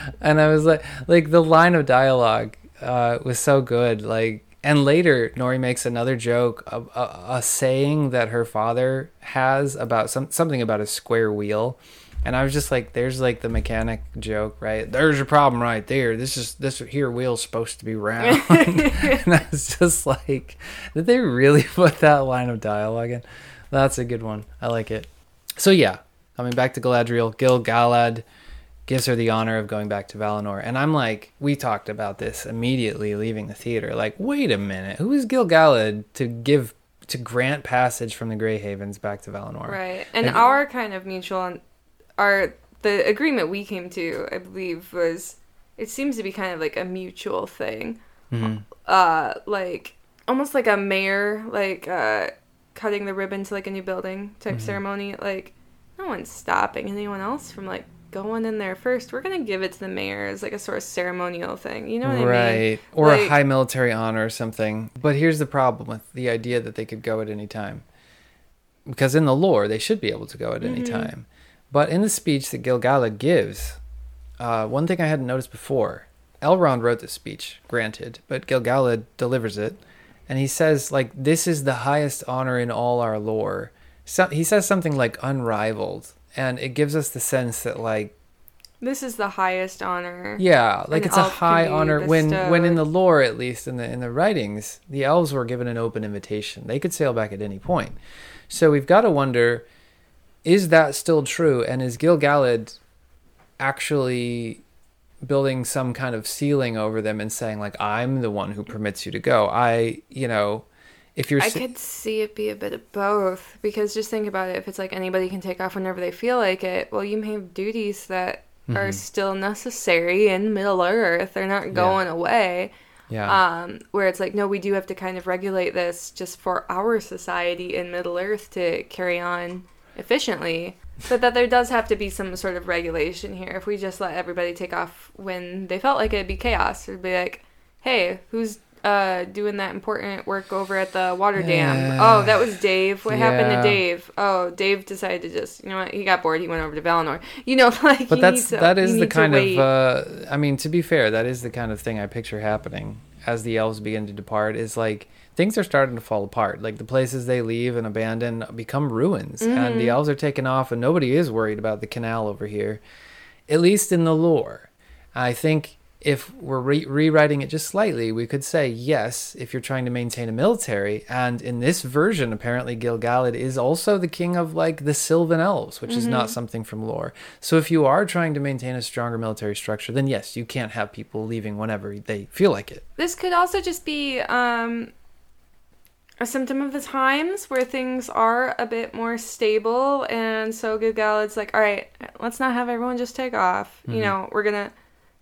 the line of dialogue was so good. Like, and later Nori makes another joke, a saying that her father has about something about a square wheel, and I was just like, there's like the mechanic joke, right? There's your problem right there. This here wheel's supposed to be round. And I was just like, did they really put that line of dialogue in? That's a good one. I like it. So yeah, coming back to Galadriel, Gil-galad gives her the honor of going back to Valinor. And I'm like, we talked about this immediately leaving the theater. Like, wait a minute, who is Gil-galad to grant passage from the Greyhavens back to Valinor? Right. And our kind of mutual, the agreement we came to, I believe, was, it seems to be kind of like a mutual thing. Like, almost like a mayor, like, cutting the ribbon to like a new building type ceremony. Like, no one's stopping anyone else from like going in there first. We're gonna give it to the mayor as like a sort of ceremonial thing, you know what I mean? Right. Or like, a high military honor or something. But here's the problem with the idea that they could go at any time, because in the lore they should be able to go at any time. But in the speech that Gil-galad gives, one thing I hadn't noticed before, Elrond wrote the speech, granted, but Gil-galad delivers it. And he says, like, this is the highest honor in all our lore. So, he says something like unrivaled. And it gives us the sense that, like, This is the highest honor. Yeah, like an it's a elf high can be honor when in bestowed. the lore, at least in the writings, the elves were given an open invitation. They could sail back at any point. So we've got to wonder, is that still true? And is Gil-galad actually building some kind of ceiling over them and saying, like, I'm the one who permits you to go? If you're I could see it be a bit of both, because just think about it. If it's like anybody can take off whenever they feel like it, well, you may have duties that are still necessary in Middle Earth. They're not going away. yeah, Where it's like, no, we do have to kind of regulate this just for our society in Middle Earth to carry on efficiently. But that there does have to be some sort of regulation here. If we just let everybody take off when they felt like it, it'd be chaos. It'd be like, hey, who's doing that important work over at the water dam? Oh, that was Dave. What happened to Dave? Oh, Dave decided to just, you know what, he got bored, he went over to Valinor. You know, like, but that is the kind wait. of I mean, to be fair, that is the kind of thing I picture happening as the elves begin to depart. Is like things are starting to fall apart. Like the places they leave and abandon become ruins, and the elves are taken off, and nobody is worried about the canal over here, at least in the lore. I think if we're rewriting it just slightly, we could say, yes, if you're trying to maintain a military, and in this version, apparently Gil-galad is also the king of, like, the Sylvan Elves, which is not something from lore. So if you are trying to maintain a stronger military structure, then yes, you can't have people leaving whenever they feel like it. This could also just be a symptom of the times where things are a bit more stable, and so Gil-galad's like, all right, let's not have everyone just take off. You know, we're gonna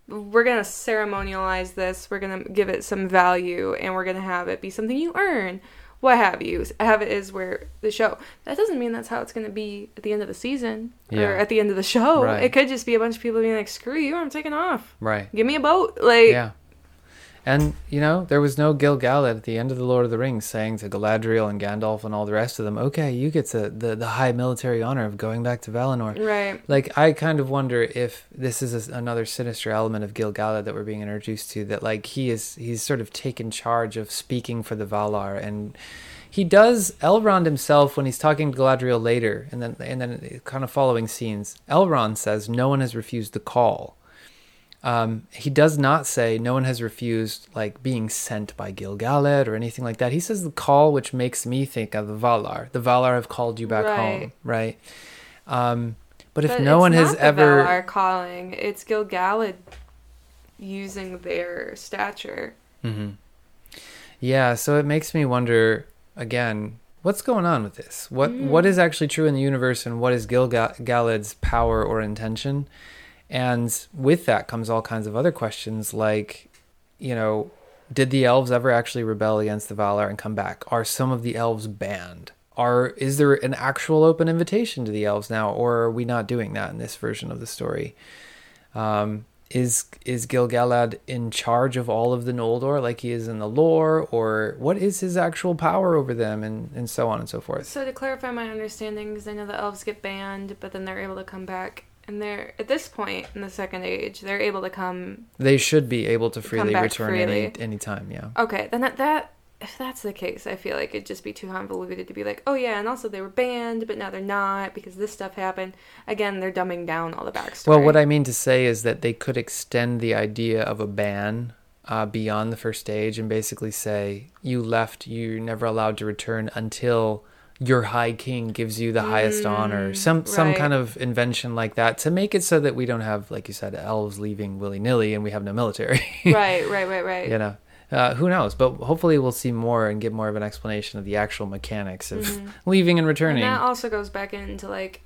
ceremonialize this. We're gonna give it some value, and we're gonna have it be something you earn. What have you? Have it is where the show. That doesn't mean that's how it's gonna be at the end of the season or at the end of the show. Right. It could just be a bunch of people being like, "Screw you, I'm taking off. Right. Give me a boat." Like, Yeah. And, you know, there was no Gil-galad at the end of The Lord of the Rings saying to Galadriel and Gandalf and all the rest of them, okay, you get the high military honor of going back to Valinor. right. Like, I kind of wonder if this is another sinister element of Gil-galad that we're being introduced to, that, like, he's sort of taken charge of speaking for the Valar, and he does. Elrond himself, when he's talking to Galadriel later, and then kind of following scenes, Elrond says, no one has refused the call. He does not say no one has refused, like, being sent by Gil-galad or anything like that. He says the call, which makes me think of the Valar. The Valar have called you back home, right? But if no one has ever, Valar calling, it's Gil-galad using their stature. yeah. So it makes me wonder again, what's going on with this? What is actually true in the universe, and what is Gil-galad's power or intention? And with that comes all kinds of other questions, like, you know, did the elves ever actually rebel against the Valar and come back? Are some of the elves banned? Is there an actual open invitation to the elves now, or are we not doing that in this version of the story? Is Gil-galad in charge of all of the Noldor like he is in the lore, or what is his actual power over them, and so on and so forth? So to clarify my understanding, because I know the elves get banned, but then they're able to come back. And they're, at this point in the Second Age, they're able to come... They should be able to freely back return freely. any time, yeah. Okay, then that if that's the case, I feel like it'd just be too convoluted to be like, oh yeah, and also they were banned, but now they're not because this stuff happened. Again, they're dumbing down all the backstory. Well, what I mean to say is that they could extend the idea of a ban beyond the first age and basically say, you left, you're never allowed to return until your high king gives you the highest honor. Some kind of invention like that to make it so that we don't have, like you said, elves leaving willy-nilly and we have no military. Right. You know, who knows? But hopefully we'll see more and get more of an explanation of the actual mechanics of leaving and returning. And that also goes back into, like,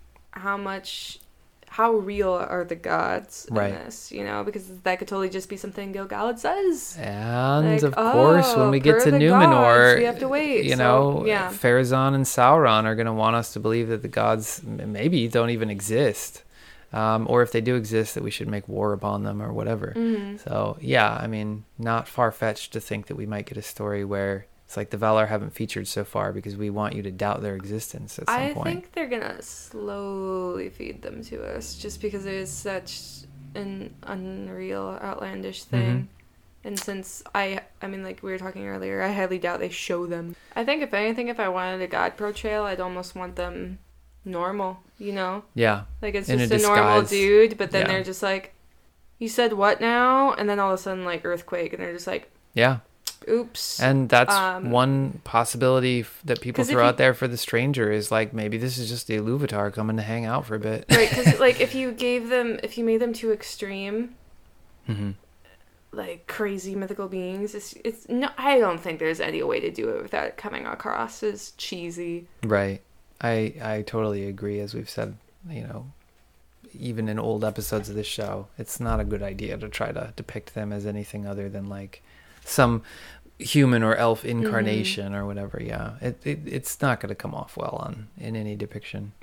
how real are the gods in this, you know, because that could totally just be something Gil-galad says. And like, of course, when we get to Numenor, gods, we have to wait. You know, Pharazôn and Sauron are going to want us to believe that the gods maybe don't even exist. Or if they do exist, that we should make war upon them or whatever. So, yeah, I mean, not far-fetched to think that we might get a story where it's like the Valar haven't featured so far because we want you to doubt their existence at some point. I think they're going to slowly feed them to us just because it is such an unreal, outlandish thing. And since I mean, like we were talking earlier, I highly doubt they show them. I think if anything, if I wanted a god portrayal, I'd almost want them normal, you know? Yeah. Like, it's In just a a normal disguise. dude, but then Yeah. they're just like, you said what now? And then all of a sudden, like, earthquake, and they're just like, Yeah. oops. And that's one possibility that people 'Cause if throw you- out there for the stranger is like, maybe this is just the Iluvatar coming to hang out for a bit. Right, because, like, if you made them too extreme, Hmm. like, crazy mythical beings, it's no, I don't think there's any way to do it without it coming across as cheesy. Right. I totally agree. As we've said, even in old episodes of this show, it's not a good idea to try to depict them as anything other than like some human or elf incarnation or whatever. Yeah, it's not going to come off well in any depiction.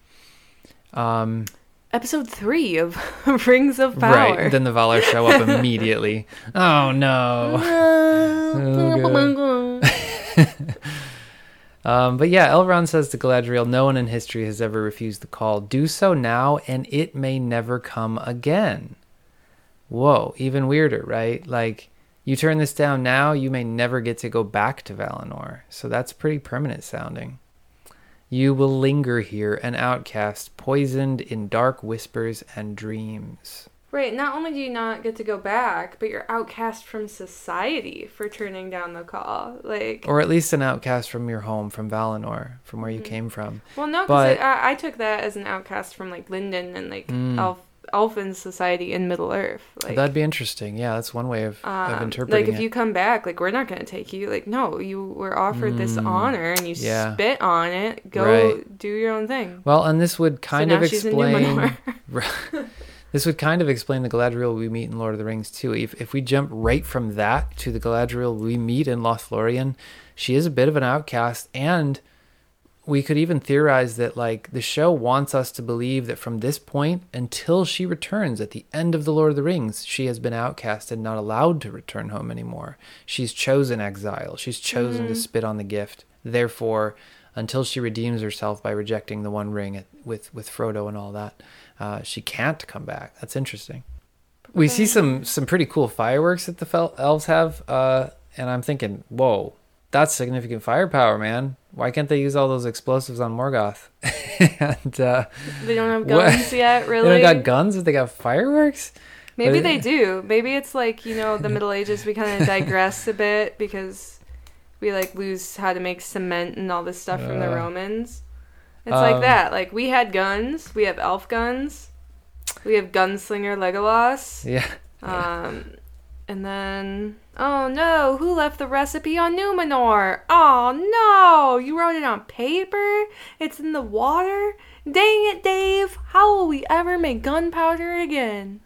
Episode 3 of Rings of Power. Right. Then the Valar show up immediately. Oh no. Oh, but yeah, Elrond says to Galadriel, no one in history has ever refused the call. Do so now, and it may never come again. Whoa, even weirder, right? Like, you turn this down now, you may never get to go back to Valinor. So that's pretty permanent sounding. You will linger here, an outcast, poisoned in dark whispers and dreams. Right, not only do you not get to go back, but you're outcast from society for turning down the call. Like, Or at least an outcast from your home, from Valinor, from where you came from. well, no, because But- I took that as an outcast from, like, Lindon and, like, Elfin society in Middle Earth. Like, That'd be interesting. Yeah, that's one way of interpreting like, if it. you come back, like, we're not going to take you. Like, no, you were offered this honor and you Yeah. spit on it. Go Right. do your own thing. Well, and this would kind of now she's in explain. Numenor. This would kind of explain the Galadriel we meet in Lord of the Rings too. If we jump right from that to the Galadriel we meet in Lothlorien, she is a bit of an outcast, and we could even theorize that like the show wants us to believe that from this point until she returns at the end of the Lord of the Rings, she has been outcast and not allowed to return home anymore. She's chosen exile. She's chosen to spit on the gift. Therefore, until she redeems herself by rejecting the One Ring with Frodo and all that, she can't come back. That's interesting. We see some pretty cool fireworks that the elves have, and I'm thinking, whoa, that's significant firepower, man. Why can't they use all those explosives on Morgoth? And They don't have guns yet, really. They don't got guns, but they got fireworks? Maybe But- they do. Maybe it's like, the Middle Ages, we kind of digress a bit because we like lose how to make cement and all this stuff from the Romans. It's like that. Like, we had guns. We have elf guns. We have gunslinger Legolas. Yeah. And then, oh no, who left the recipe on Numenor? Oh no, you wrote it on paper? It's in the water? Dang it, Dave. How will we ever make gunpowder again?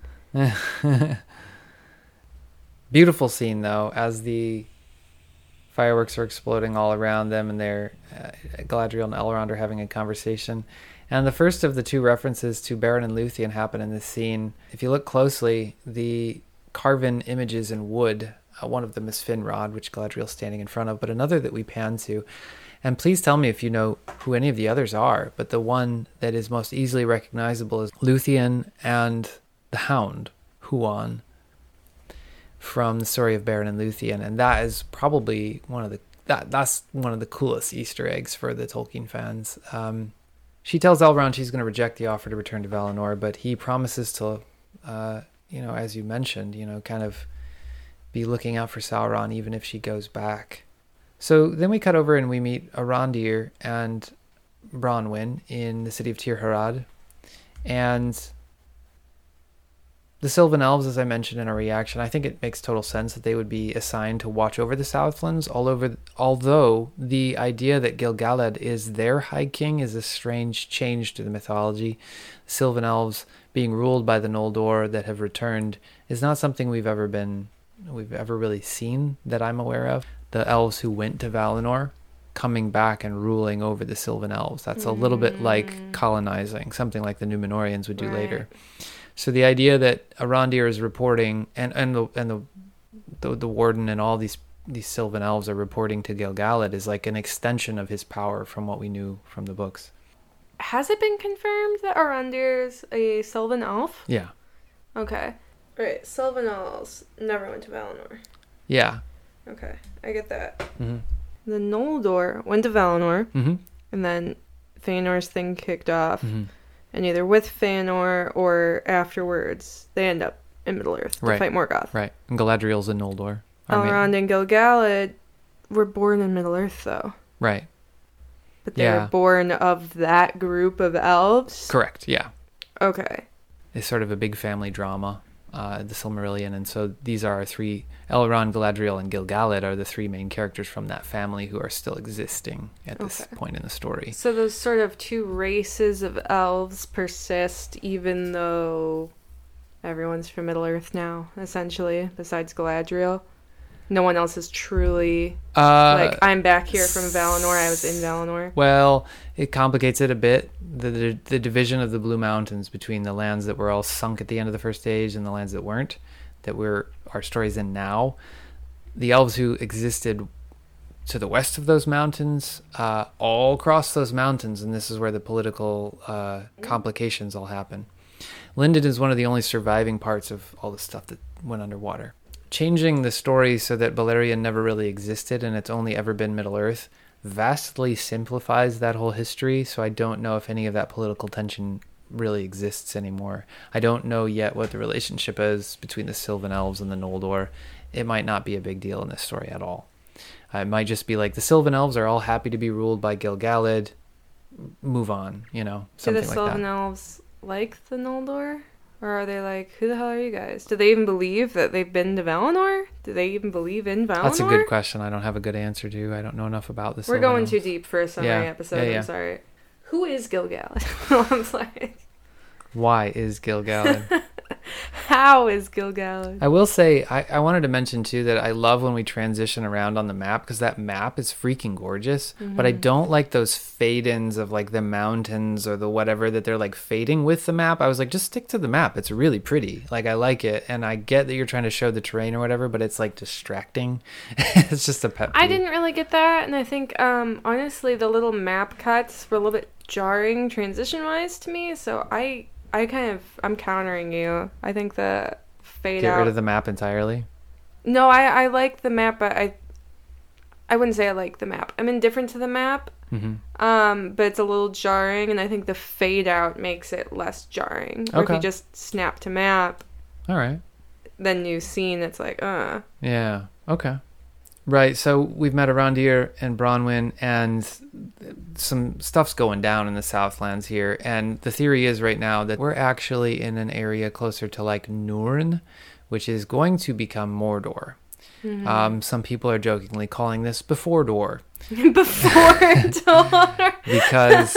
Beautiful scene, though, as the fireworks are exploding all around them, and Galadriel and Elrond are having a conversation. And the first of the two references to Beren and Luthien happen in this scene. If you look closely, the carven images in wood, one of them is Finrod, which Galadriel's standing in front of, but another that we pan to. And please tell me if you know who any of the others are, but the one that is most easily recognizable is Luthien and the Hound, Huan, from the story of Beren and Luthien, and that is probably that's one of the coolest Easter eggs for the Tolkien fans. She tells Elrond she's going to reject the offer to return to Valinor, but he promises to, as you mentioned, kind of be looking out for Sauron even if she goes back. So then we cut over and we meet Arondir and Bronwyn in the city of Tir Harad, and the Sylvan Elves, as I mentioned in our reaction, I think it makes total sense that they would be assigned to watch over the Southlands, although the idea that Gil-galad is their High King is a strange change to the mythology. Sylvan Elves being ruled by the Noldor that have returned is not something we've ever really seen that I'm aware of. The elves who went to Valinor coming back and ruling over the Sylvan Elves. That's a little bit like colonizing, something like the Númenóreans would do later. So the idea that Arondir is reporting, and the warden and all these Sylvan elves are reporting to Gil-galad is like an extension of his power from what we knew from the books. Has it been confirmed that Arondir's a Sylvan elf? Yeah. Okay. Right, Sylvan elves never went to Valinor. Yeah. Okay, I get that. Mm-hmm. The Noldor went to Valinor, Mm-hmm. and then Feanor's thing kicked off. Mm-hmm. And either with Feanor or afterwards, they end up in Middle-earth to fight Morgoth. Right. And Galadriel's in Noldor. Elrond and Gil-galad were born in Middle-earth, though. Right. But they were born of that group of elves? Correct, yeah. Okay. It's sort of a big family drama, the Silmarillion. And so these are our three, Elrond, Galadriel, and Gil-galad are the three main characters from that family who are still existing at this point in the story. So those sort of two races of elves persist even though everyone's from Middle-earth now, essentially, besides Galadriel. No one else is truly like, I'm back here from Valinor, I was in Valinor. Well, it complicates it a bit. The division of the Blue Mountains between the lands that were all sunk at the end of the First Age and the lands that weren't, that our story's in now. The elves who existed to the west of those mountains all crossed those mountains, and this is where the political complications all happen. Lindon is one of the only surviving parts of all the stuff that went underwater. Changing the story so that Beleriand never really existed and it's only ever been Middle-earth vastly simplifies that whole history, so I don't know if any of that political tension really exists anymore. I don't know yet what the relationship is between the Sylvan Elves and the Noldor. It might not be a big deal in this story at all. It might just be like the Sylvan Elves are all happy to be ruled by Gil-galad. Move on, something like that. Do the Sylvan Elves like the Noldor? Or are they like, who the hell are you guys? Do they even believe that they've been to Valinor? Do they even believe in Valinor? That's a good question. I don't have a good answer to. I don't know enough about this. We're going too deep for a summary episode. I'm sorry. Who is Gil-galad? I'm sorry. Why is Gil-galad? How is Gil-galad? I will say, I wanted to mention too that I love when we transition around on the map because that map is freaking gorgeous. Mm-hmm. But I don't like those fade-ins of like the mountains or the whatever that they're like fading with the map. I was like, just stick to the map. It's really pretty. Like I like it, and I get that you're trying to show the terrain or whatever, but it's like distracting. It's just a pet peeve. I didn't really get that, and I think honestly the little map cuts were a little bit jarring transition-wise to me. So I'm countering you. I think the fade Get out... rid of the map entirely? No, I like the map, but I wouldn't say I like the map. I'm indifferent to the map, but it's a little jarring, and I think the fade out makes it less jarring. Or if you just snap to map, all right, then new scene, it's like, Yeah, okay. Right, so we've met Arondir and Bronwyn, and some stuff's going down in the Southlands here, and the theory is right now that we're actually in an area closer to like Nurn, which is going to become Mordor. Mm-hmm. Some people are jokingly calling this Before Door. Before Door? Because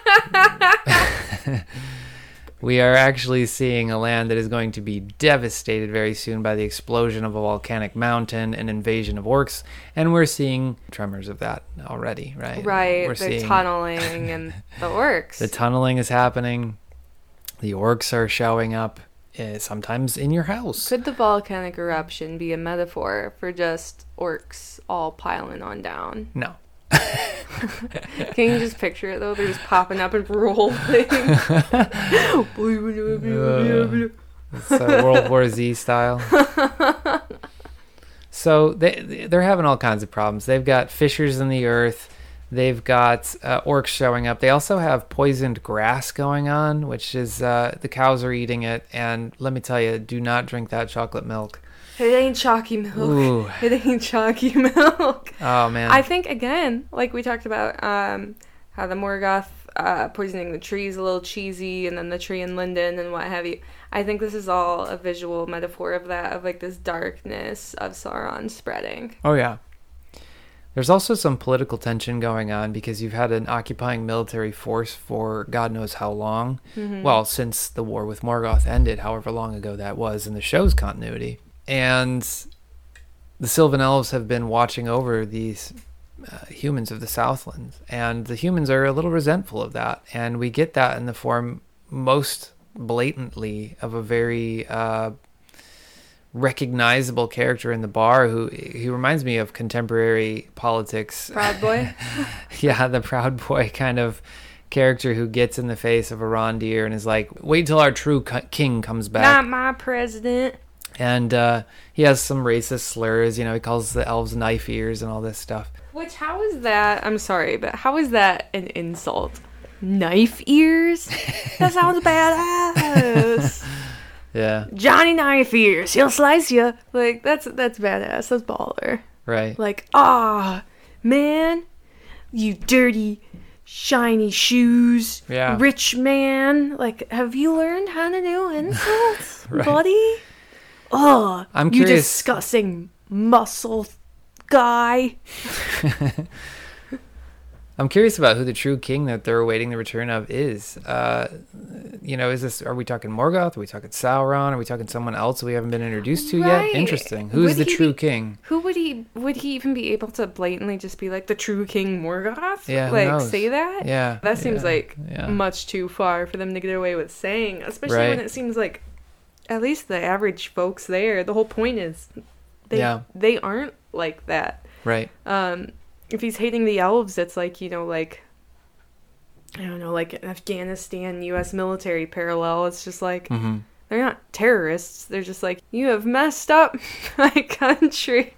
we are actually seeing a land that is going to be devastated very soon by the explosion of a volcanic mountain, an invasion of orcs, and we're seeing tremors of that already, right? Right, the tunneling and the orcs. The tunneling is happening. The orcs are showing up, sometimes in your house. Could the volcanic eruption be a metaphor for just orcs all piling on down? No. Can you just picture it though? They're just popping up and rolling. It's World War Z style. So they're having all kinds of problems. They've got fissures in the earth. They've got orcs showing up. They also have poisoned grass going on, which is the cows are eating it. And let me tell you, do not drink that chocolate milk. It ain't chalky milk. Ooh. It ain't chalky milk. Oh, man. I think, again, like we talked about, how the Morgoth poisoning the trees a little cheesy, and then the tree in Lindon and what have you. I think this is all a visual metaphor of that, of like this darkness of Sauron spreading. Oh, yeah. There's also some political tension going on because you've had an occupying military force for God knows how long. Mm-hmm. Well, since the war with Morgoth ended, however long ago that was in the show's continuity. And the Sylvan Elves have been watching over these humans of the Southlands. And the humans are a little resentful of that. And we get that in the form most blatantly of a very recognizable character in the bar who he reminds me of contemporary politics. Proud Boy? Yeah, the Proud Boy kind of character who gets in the face of Arondir and is like, wait till our true king comes back. Not my president. And he has some racist slurs, he calls the elves knife ears and all this stuff. Which, how is that, I'm sorry, but how is that an insult? Knife ears? That sounds badass. Yeah. Johnny Knife Ears, he'll slice you. Like, that's badass. That's baller. Right. Like, man, you dirty, shiny shoes, Yeah. rich man. Like, have you learned how to do insults, Right. buddy? Oh, I'm you curious. disgusting muscle guy. I'm curious about who the true king that they're awaiting the return of is. Are we talking Morgoth? Are we talking Sauron? Are we talking someone else we haven't been introduced to Right. yet? Interesting. Who's the true king? Who would he even be able to blatantly just be like the true King Morgoth? Yeah, who like knows? say that? Yeah. That seems like yeah. much too far for them to get away with saying, especially Right. when it seems like at least the average folks there, the whole point is they aren't like that. Right. If he's hating the elves, it's like, like I don't know, like an Afghanistan US military parallel. It's just like Mm-hmm. they're not terrorists. They're just like, you have messed up my country.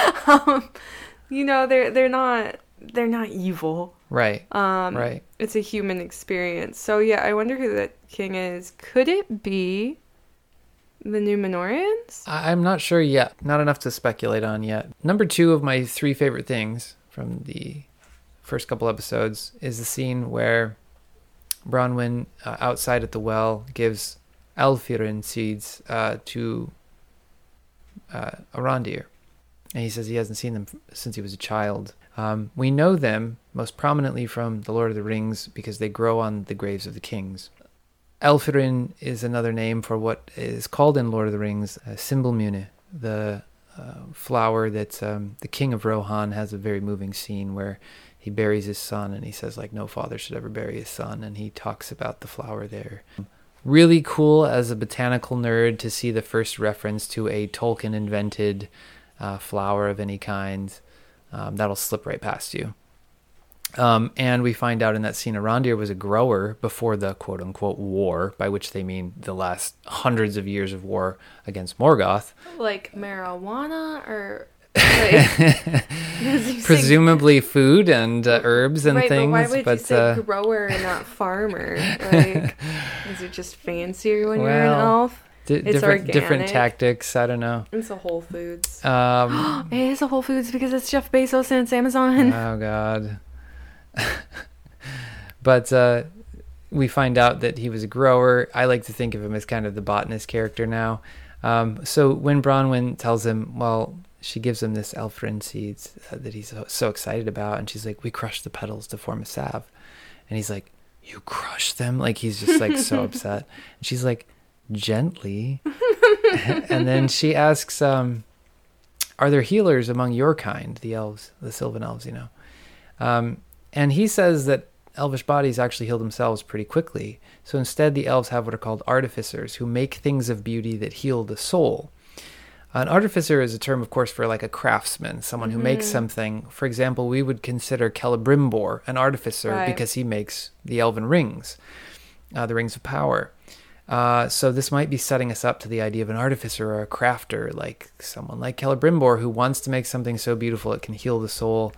They're not evil. Right. Right. It's a human experience. So yeah, I wonder who that king is. Could it be the Numenorians? I'm not sure yet. Not enough to speculate on yet. Number 2 of my 3 favorite things from the first couple episodes is the scene where Bronwyn, outside at the well, gives Elfirin seeds to Arondir. And he says he hasn't seen them since he was a child. We know them most prominently from The Lord of the Rings because they grow on the graves of the kings. Elfirin is another name for what is called in Lord of the Rings Simbelmune, the flower that the king of Rohan has a very moving scene where he buries his son and he says, like, no father should ever bury his son, and he talks about the flower there. Really cool as a botanical nerd to see the first reference to a Tolkien-invented flower of any kind. That'll slip right past you. And we find out in that scene Arondir was a grower before the quote-unquote war, by which they mean the last hundreds of years of war against Morgoth. Like marijuana or... Like, Presumably food and herbs and right, things. But why would you say grower and not farmer? Like, is it just fancier when you're an elf? It's different organic. tactics. I don't know. It's a Whole Foods. It is a Whole Foods because it's Jeff Bezos and it's Amazon. Oh, God. But we find out that he was a grower. I like to think of him as kind of the botanist character now. So when Bronwyn tells him, well, she gives him this Elfrin seeds that he's so excited about, and she's like, we crushed the petals to form a salve. And he's like, you crushed them? Like, he's just like so upset. And she's like, gently. And then she asks, are there healers among your kind, the elves, the Sylvan elves, and he says that elvish bodies actually heal themselves pretty quickly. So instead, the elves have what are called artificers, who make things of beauty that heal the soul. An artificer is a term, of course, for like a craftsman, someone who makes something. For example, we would consider Celebrimbor an artificer because he makes the elven rings, the rings of power. So this might be setting us up to the idea of an artificer or a crafter, like someone like Celebrimbor who wants to make something so beautiful it can heal the soul.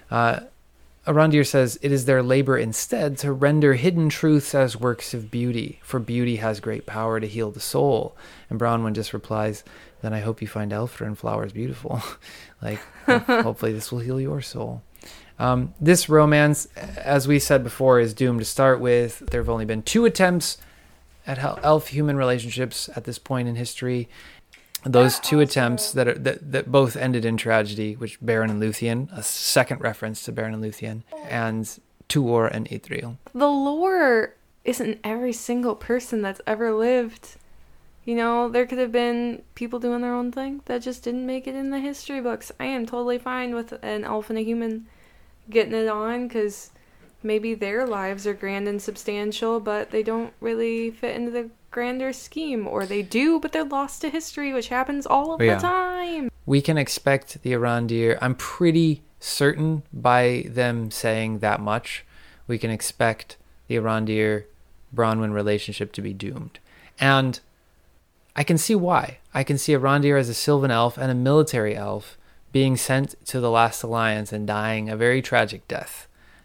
Arondir says it is their labor instead to render hidden truths as works of beauty, for beauty has great power to heal the soul. And Bronwyn just replies, then I hope you find Elfrin flowers beautiful. Like, hopefully this will heal your soul. This romance, as we said before, is doomed to start with. There have only been 2 attempts at elf-human relationships at this point in history. Those 2 attempts that both ended in tragedy, which Beren and Luthien, a second reference to Beren and Luthien, and Tuor and Idril. The lore isn't every single person that's ever lived. There could have been people doing their own thing that just didn't make it in the history books. I am totally fine with an elf and a human getting it on, because maybe their lives are grand and substantial, but they don't really fit into the grander scheme, or they do, but they're lost to history, which happens all of the time. We can expect the Arondir, I'm pretty certain by them saying that much, we can expect the Arondir-Bronwyn relationship to be doomed. And I can see why. I can see Arondir as a Sylvan elf and a military elf being sent to the Last Alliance and dying a very tragic death.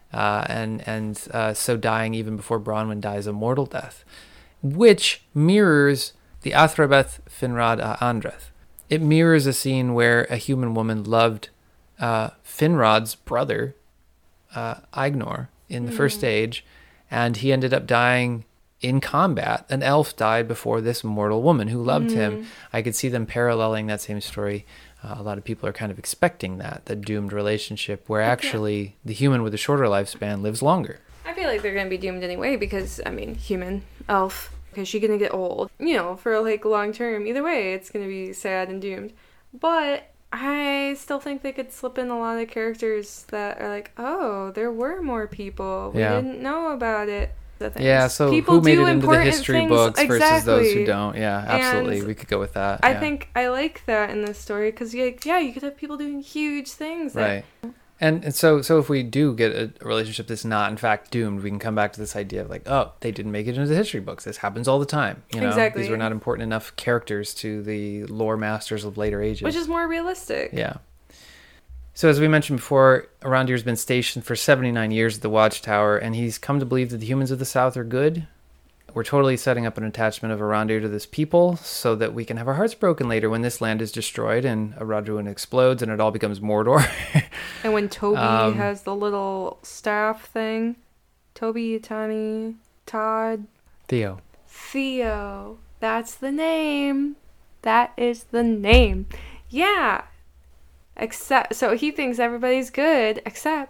and so dying even before Bronwyn dies a mortal death, which mirrors the Athrabeth Finrod a Andrath. It mirrors a scene where a human woman loved Finrod's brother, Ignor, in the first age, and he ended up dying in combat. An elf died before this mortal woman who loved him. I could see them paralleling that same story. A lot of people are kind of expecting that, the doomed relationship where actually the human with a shorter lifespan lives longer. I feel like they're going to be doomed anyway because, I mean, human, elf, because she's going to get old. You know, for like long term, either way, it's going to be sad and doomed. But I still think they could slip in a lot of characters that are like, oh, there were more people. We didn't know about it. Yeah, so people who made it into the history books exactly. versus those who don't. Yeah, absolutely. And we could go with that. I think I like that in this story because, you could have people doing huge things. Right. And so if we do get a relationship that's not, in fact, doomed, we can come back to this idea of like, oh, they didn't make it into the history books. This happens all the time. You know? Exactly. These were not important enough characters to the lore masters of later ages. Which is more realistic. Yeah. So as we mentioned before, Arondir's been stationed for 79 years at the Watchtower, and he's come to believe that the humans of the South are good. We're totally setting up an attachment of Arondir to this people so that we can have our hearts broken later when this land is destroyed and Aradruin explodes and it all becomes Mordor. And when Toby has the little staff thing. Toby, Tommy, Todd. Theo. That's the name. That is the name. Yeah. So he thinks everybody's good, except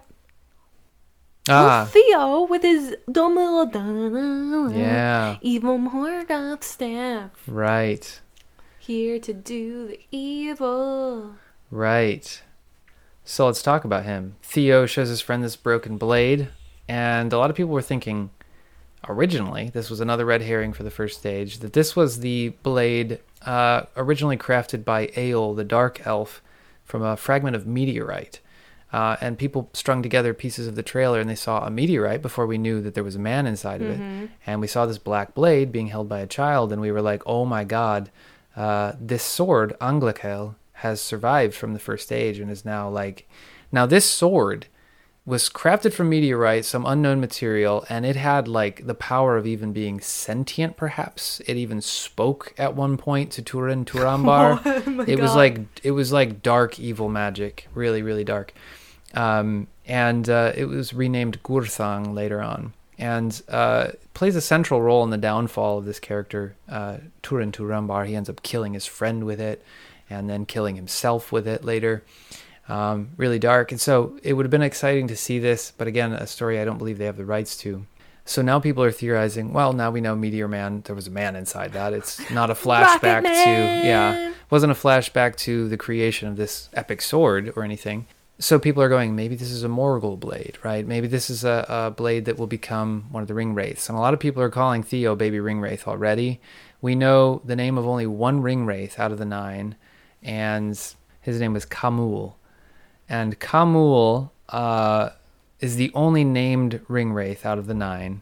Theo with his Dumbledore, evil Morgoth staff. Right. Here to do the evil. Right. So let's talk about him. Theo shows his friend this broken blade, and a lot of people were thinking, originally, this was another red herring for the first stage, that this was the blade originally crafted by Eöl, the Dark Elf, from a fragment of meteorite. And people strung together pieces of the trailer and they saw a meteorite before we knew that there was a man inside of it. And we saw this black blade being held by a child and we were like, oh my god, this sword, Anglakel, has survived from the first stage and is now like... Now this sword was crafted from meteorite, some unknown material, and it had like the power of even being sentient, perhaps. It even spoke at one point to Turin Turambar. It was like dark evil magic, really, really dark. And it was renamed Gurthang later on, and plays a central role in the downfall of this character, Turin Turambar. He ends up killing his friend with it, and then killing himself with it later. Really dark. And so it would have been exciting to see this, but again, a story I don't believe they have the rights to. So now people are theorizing, well, now we know Meteor Man, there was a man inside that. It's not a flashback wasn't a flashback to the creation of this epic sword or anything. So people are going, maybe this is a Morgul blade, right? Maybe this is a blade that will become one of the ring wraiths. And a lot of people are calling Theo Baby Ring Wraith already. We know the name of only one ring wraith out of the 9, and his name was Khamûl. And Khamûl is the only named ring wraith out of the 9.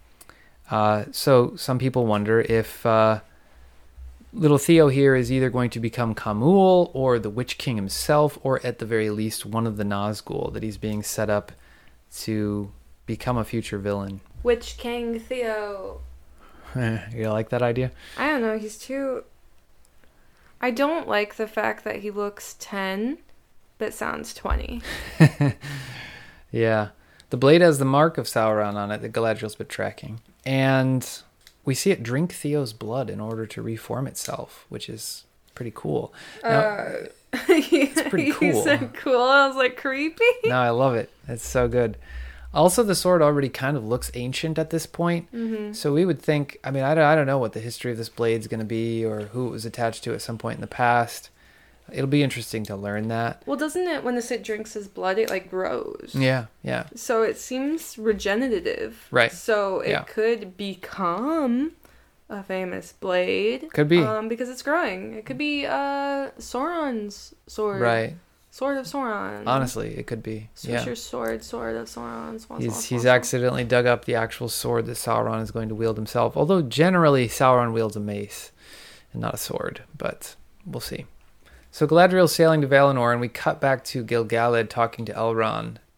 So some people wonder if little Theo here is either going to become Khamûl or the Witch King himself, or at the very least one of the Nazgûl, that he's being set up to become a future villain. Witch King Theo. You like that idea? I don't know, he's too... I don't like the fact that he looks 10... but sounds 20. Yeah. The blade has the mark of Sauron on it that Galadriel's been tracking. And we see it drink Theo's blood in order to reform itself, which is pretty cool. Now, it's pretty cool. You said cool. I was like, creepy? No, I love it. It's so good. Also, the sword already kind of looks ancient at this point. Mm-hmm. So we would think, I mean, I don't know what the history of this blade's going to be or who it was attached to at some point in the past. It'll be interesting to learn that. Well, doesn't it, when it drinks his blood, it, like, grows? Yeah. So it seems regenerative. Right. So it could become a famous blade. Could be. Because it's growing. It could be Sauron's sword. Right. Sword of Sauron. Honestly, it could be. Swisher sword of Sauron. He's accidentally dug up the actual sword that Sauron is going to wield himself. Although, generally, Sauron wields a mace and not a sword. But we'll see. So Galadriel's sailing to Valinor, and we cut back to Gil-galad talking to Elrond.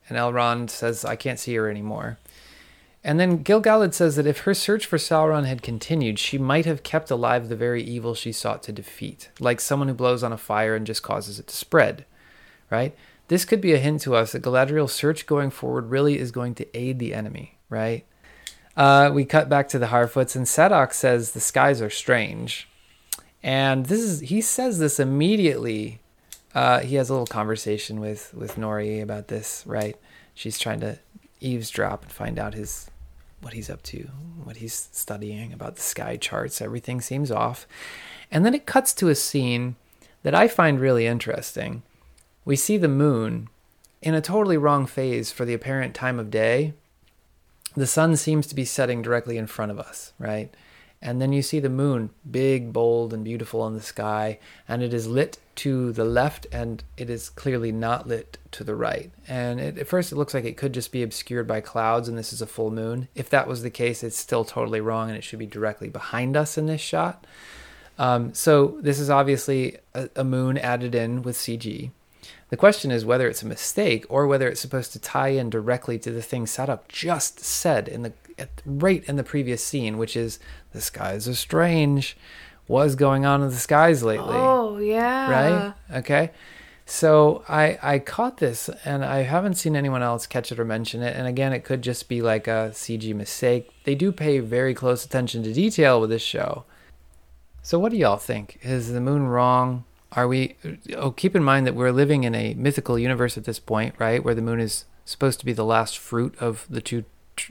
And Elrond says, I can't see her anymore. And then Gil-galad says that if her search for Sauron had continued, she might have kept alive the very evil she sought to defeat, like someone who blows on a fire and just causes it to spread, right? This could be a hint to us that Galadriel's search going forward really is going to aid the enemy, right? We cut back to the Harfoots, and Sadok says the skies are strange. And he says this immediately. He has a little conversation with Nori about this, right? She's trying to eavesdrop and find out what he's up to, what he's studying about the sky charts. Everything seems off. And then it cuts to a scene that I find really interesting. We see the moon in a totally wrong phase for the apparent time of day. The sun seems to be setting directly in front of us, right? And then you see the moon, big, bold, and beautiful in the sky, and it is lit to the left, and it is clearly not lit to the right. And at first it looks like it could just be obscured by clouds, and this is a full moon. If that was the case, it's still totally wrong, and it should be directly behind us in this shot. So this is obviously a moon added in with CG. The question is whether it's a mistake or whether it's supposed to tie in directly to the thing Sadok just said right in the previous scene, which is the skies are strange. What's going on in the skies lately? Oh, yeah. Right? Okay. So I caught this, and I haven't seen anyone else catch it or mention it. And again, it could just be like a CG mistake. They do pay very close attention to detail with this show. So what do y'all think? Is the moon wrong? Keep in mind that we're living in a mythical universe at this point, right? Where the moon is supposed to be the last fruit of the two,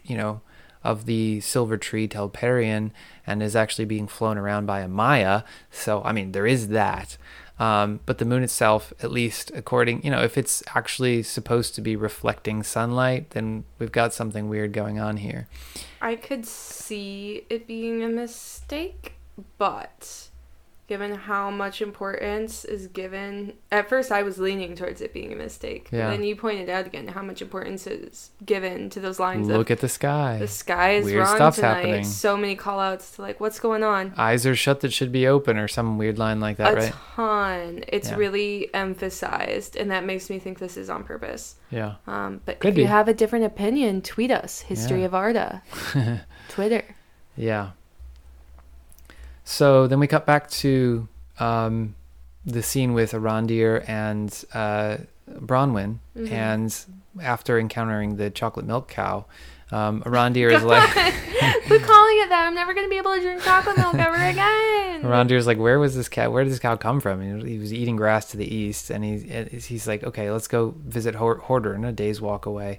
of the silver tree Telperion, and is actually being flown around by a Maya. So, I mean, there is that. But the moon itself, at least according, if it's actually supposed to be reflecting sunlight, then we've got something weird going on here. I could see it being a mistake, but given how much importance is given, at first I was leaning towards it being a mistake. Yeah. But then you pointed out again how much importance is given to those lines. Look at the sky. The sky is weird wrong stuff's tonight. Happening. So many call outs to what's going on? Eyes are shut that should be open, or some weird line like that, right? A ton. It's really emphasized, and that makes me think this is on purpose. Yeah. But if you have a different opinion, tweet us. History of Arda. Twitter. Yeah. So then we cut back to the scene with Arondir and Bronwyn, and after encountering the chocolate milk cow, Arondir is like, "Quit calling it that! I'm never going to be able to drink chocolate milk ever again." Arondir's like, "Where was this cow? Where did this cow come from?" And he was eating grass to the east, and he's like, "Okay, let's go visit Hordern, a day's walk away."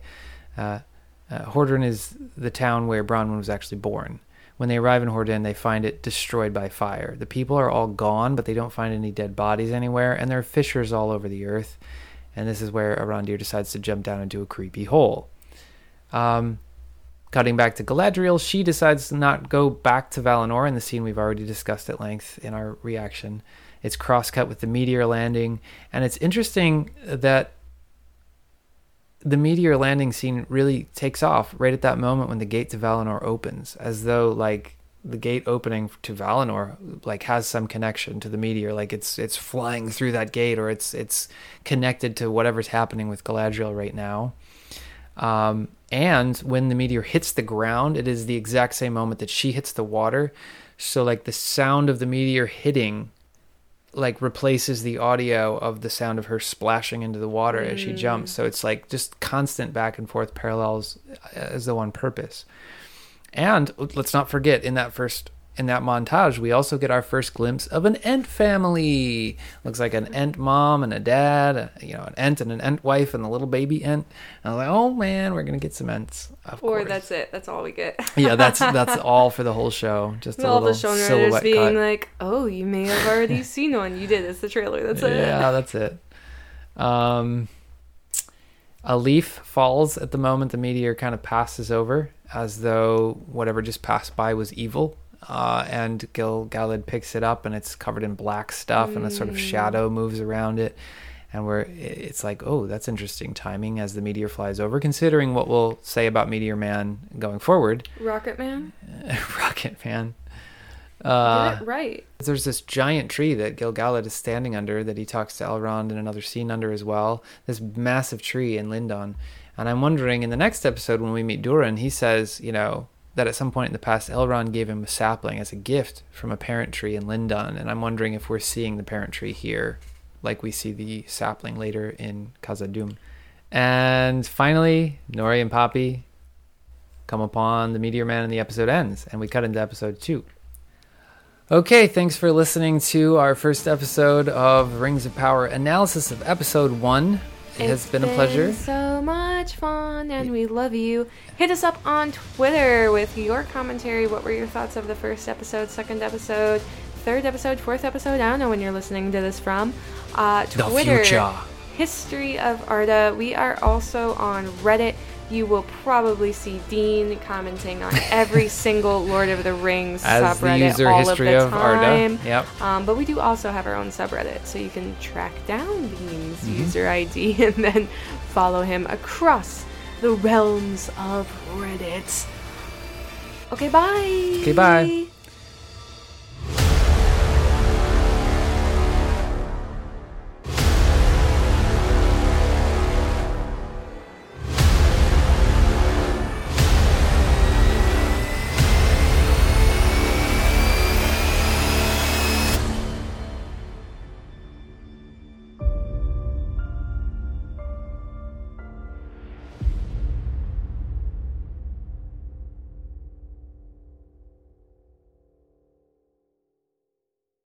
Hordern is the town where Bronwyn was actually born. When they arrive in Hordern, they find it destroyed by fire. The people are all gone, but they don't find any dead bodies anywhere, and there are fissures all over the earth. And this is where Arondir decides to jump down into a creepy hole. Cutting back to Galadriel, she decides to not go back to Valinor in the scene we've already discussed at length in our reaction. It's cross-cut with the meteor landing, and it's interesting that the meteor landing scene really takes off right at that moment when the gate to Valinor opens, as though the gate opening to Valinor has some connection to the meteor, it's flying through that gate, or it's connected to whatever's happening with Galadriel right now. And when the meteor hits the ground, it is the exact same moment that she hits the water. So the sound of the meteor hitting replaces the audio of the sound of her splashing into the water as she jumps. So it's just constant back and forth parallels as though on purpose. And let's not forget, in that montage, we also get our first glimpse of an Ent family. Looks like an Ent mom and a dad, an Ent and an Ent wife and the little baby Ent. And I was like, oh man, we're gonna get some Ents. Of course. That's it. That's all we get. Yeah, that's all for the whole show. Just a little silhouette being cut. Oh, you may have already seen one. You did. It's the trailer. That's it. Yeah, that's it. A leaf falls at the moment the meteor kind of passes over, as though whatever just passed by was evil. And Gil-galad picks it up, and it's covered in black stuff, and a sort of shadow moves around it. And it's like, oh, that's interesting timing as the meteor flies over, considering what we'll say about Meteor Man going forward. Rocket Man? Rocket Man. Get it right. There's this giant tree that Gil-galad is standing under that he talks to Elrond in another scene under as well. This massive tree in Lindon. And I'm wondering, in the next episode when we meet Durin, he says, that at some point in the past, Elrond gave him a sapling as a gift from a parent tree in Lindon. And I'm wondering if we're seeing the parent tree here, like we see the sapling later in Khazad-dûm. And finally, Nori and Poppy come upon the Meteor Man and the episode ends. And we cut into episode 2. Okay, thanks for listening to our first episode of Rings of Power analysis of episode 1. It has been a pleasure. So much fun, and we love you. Hit us up on Twitter with your commentary. What were your thoughts of the first episode, second episode, third episode, fourth episode? I don't know when you're listening to this from. Twitter, the future. History of Arda. We are also on Reddit. You will probably see Dean commenting on every single Lord of the Rings as subreddit the user all history of of the Arda. time. Yep. But we do also have our own subreddit, so you can track down Dean's user ID and then follow him across the realms of Reddit. Okay, bye. Okay, bye.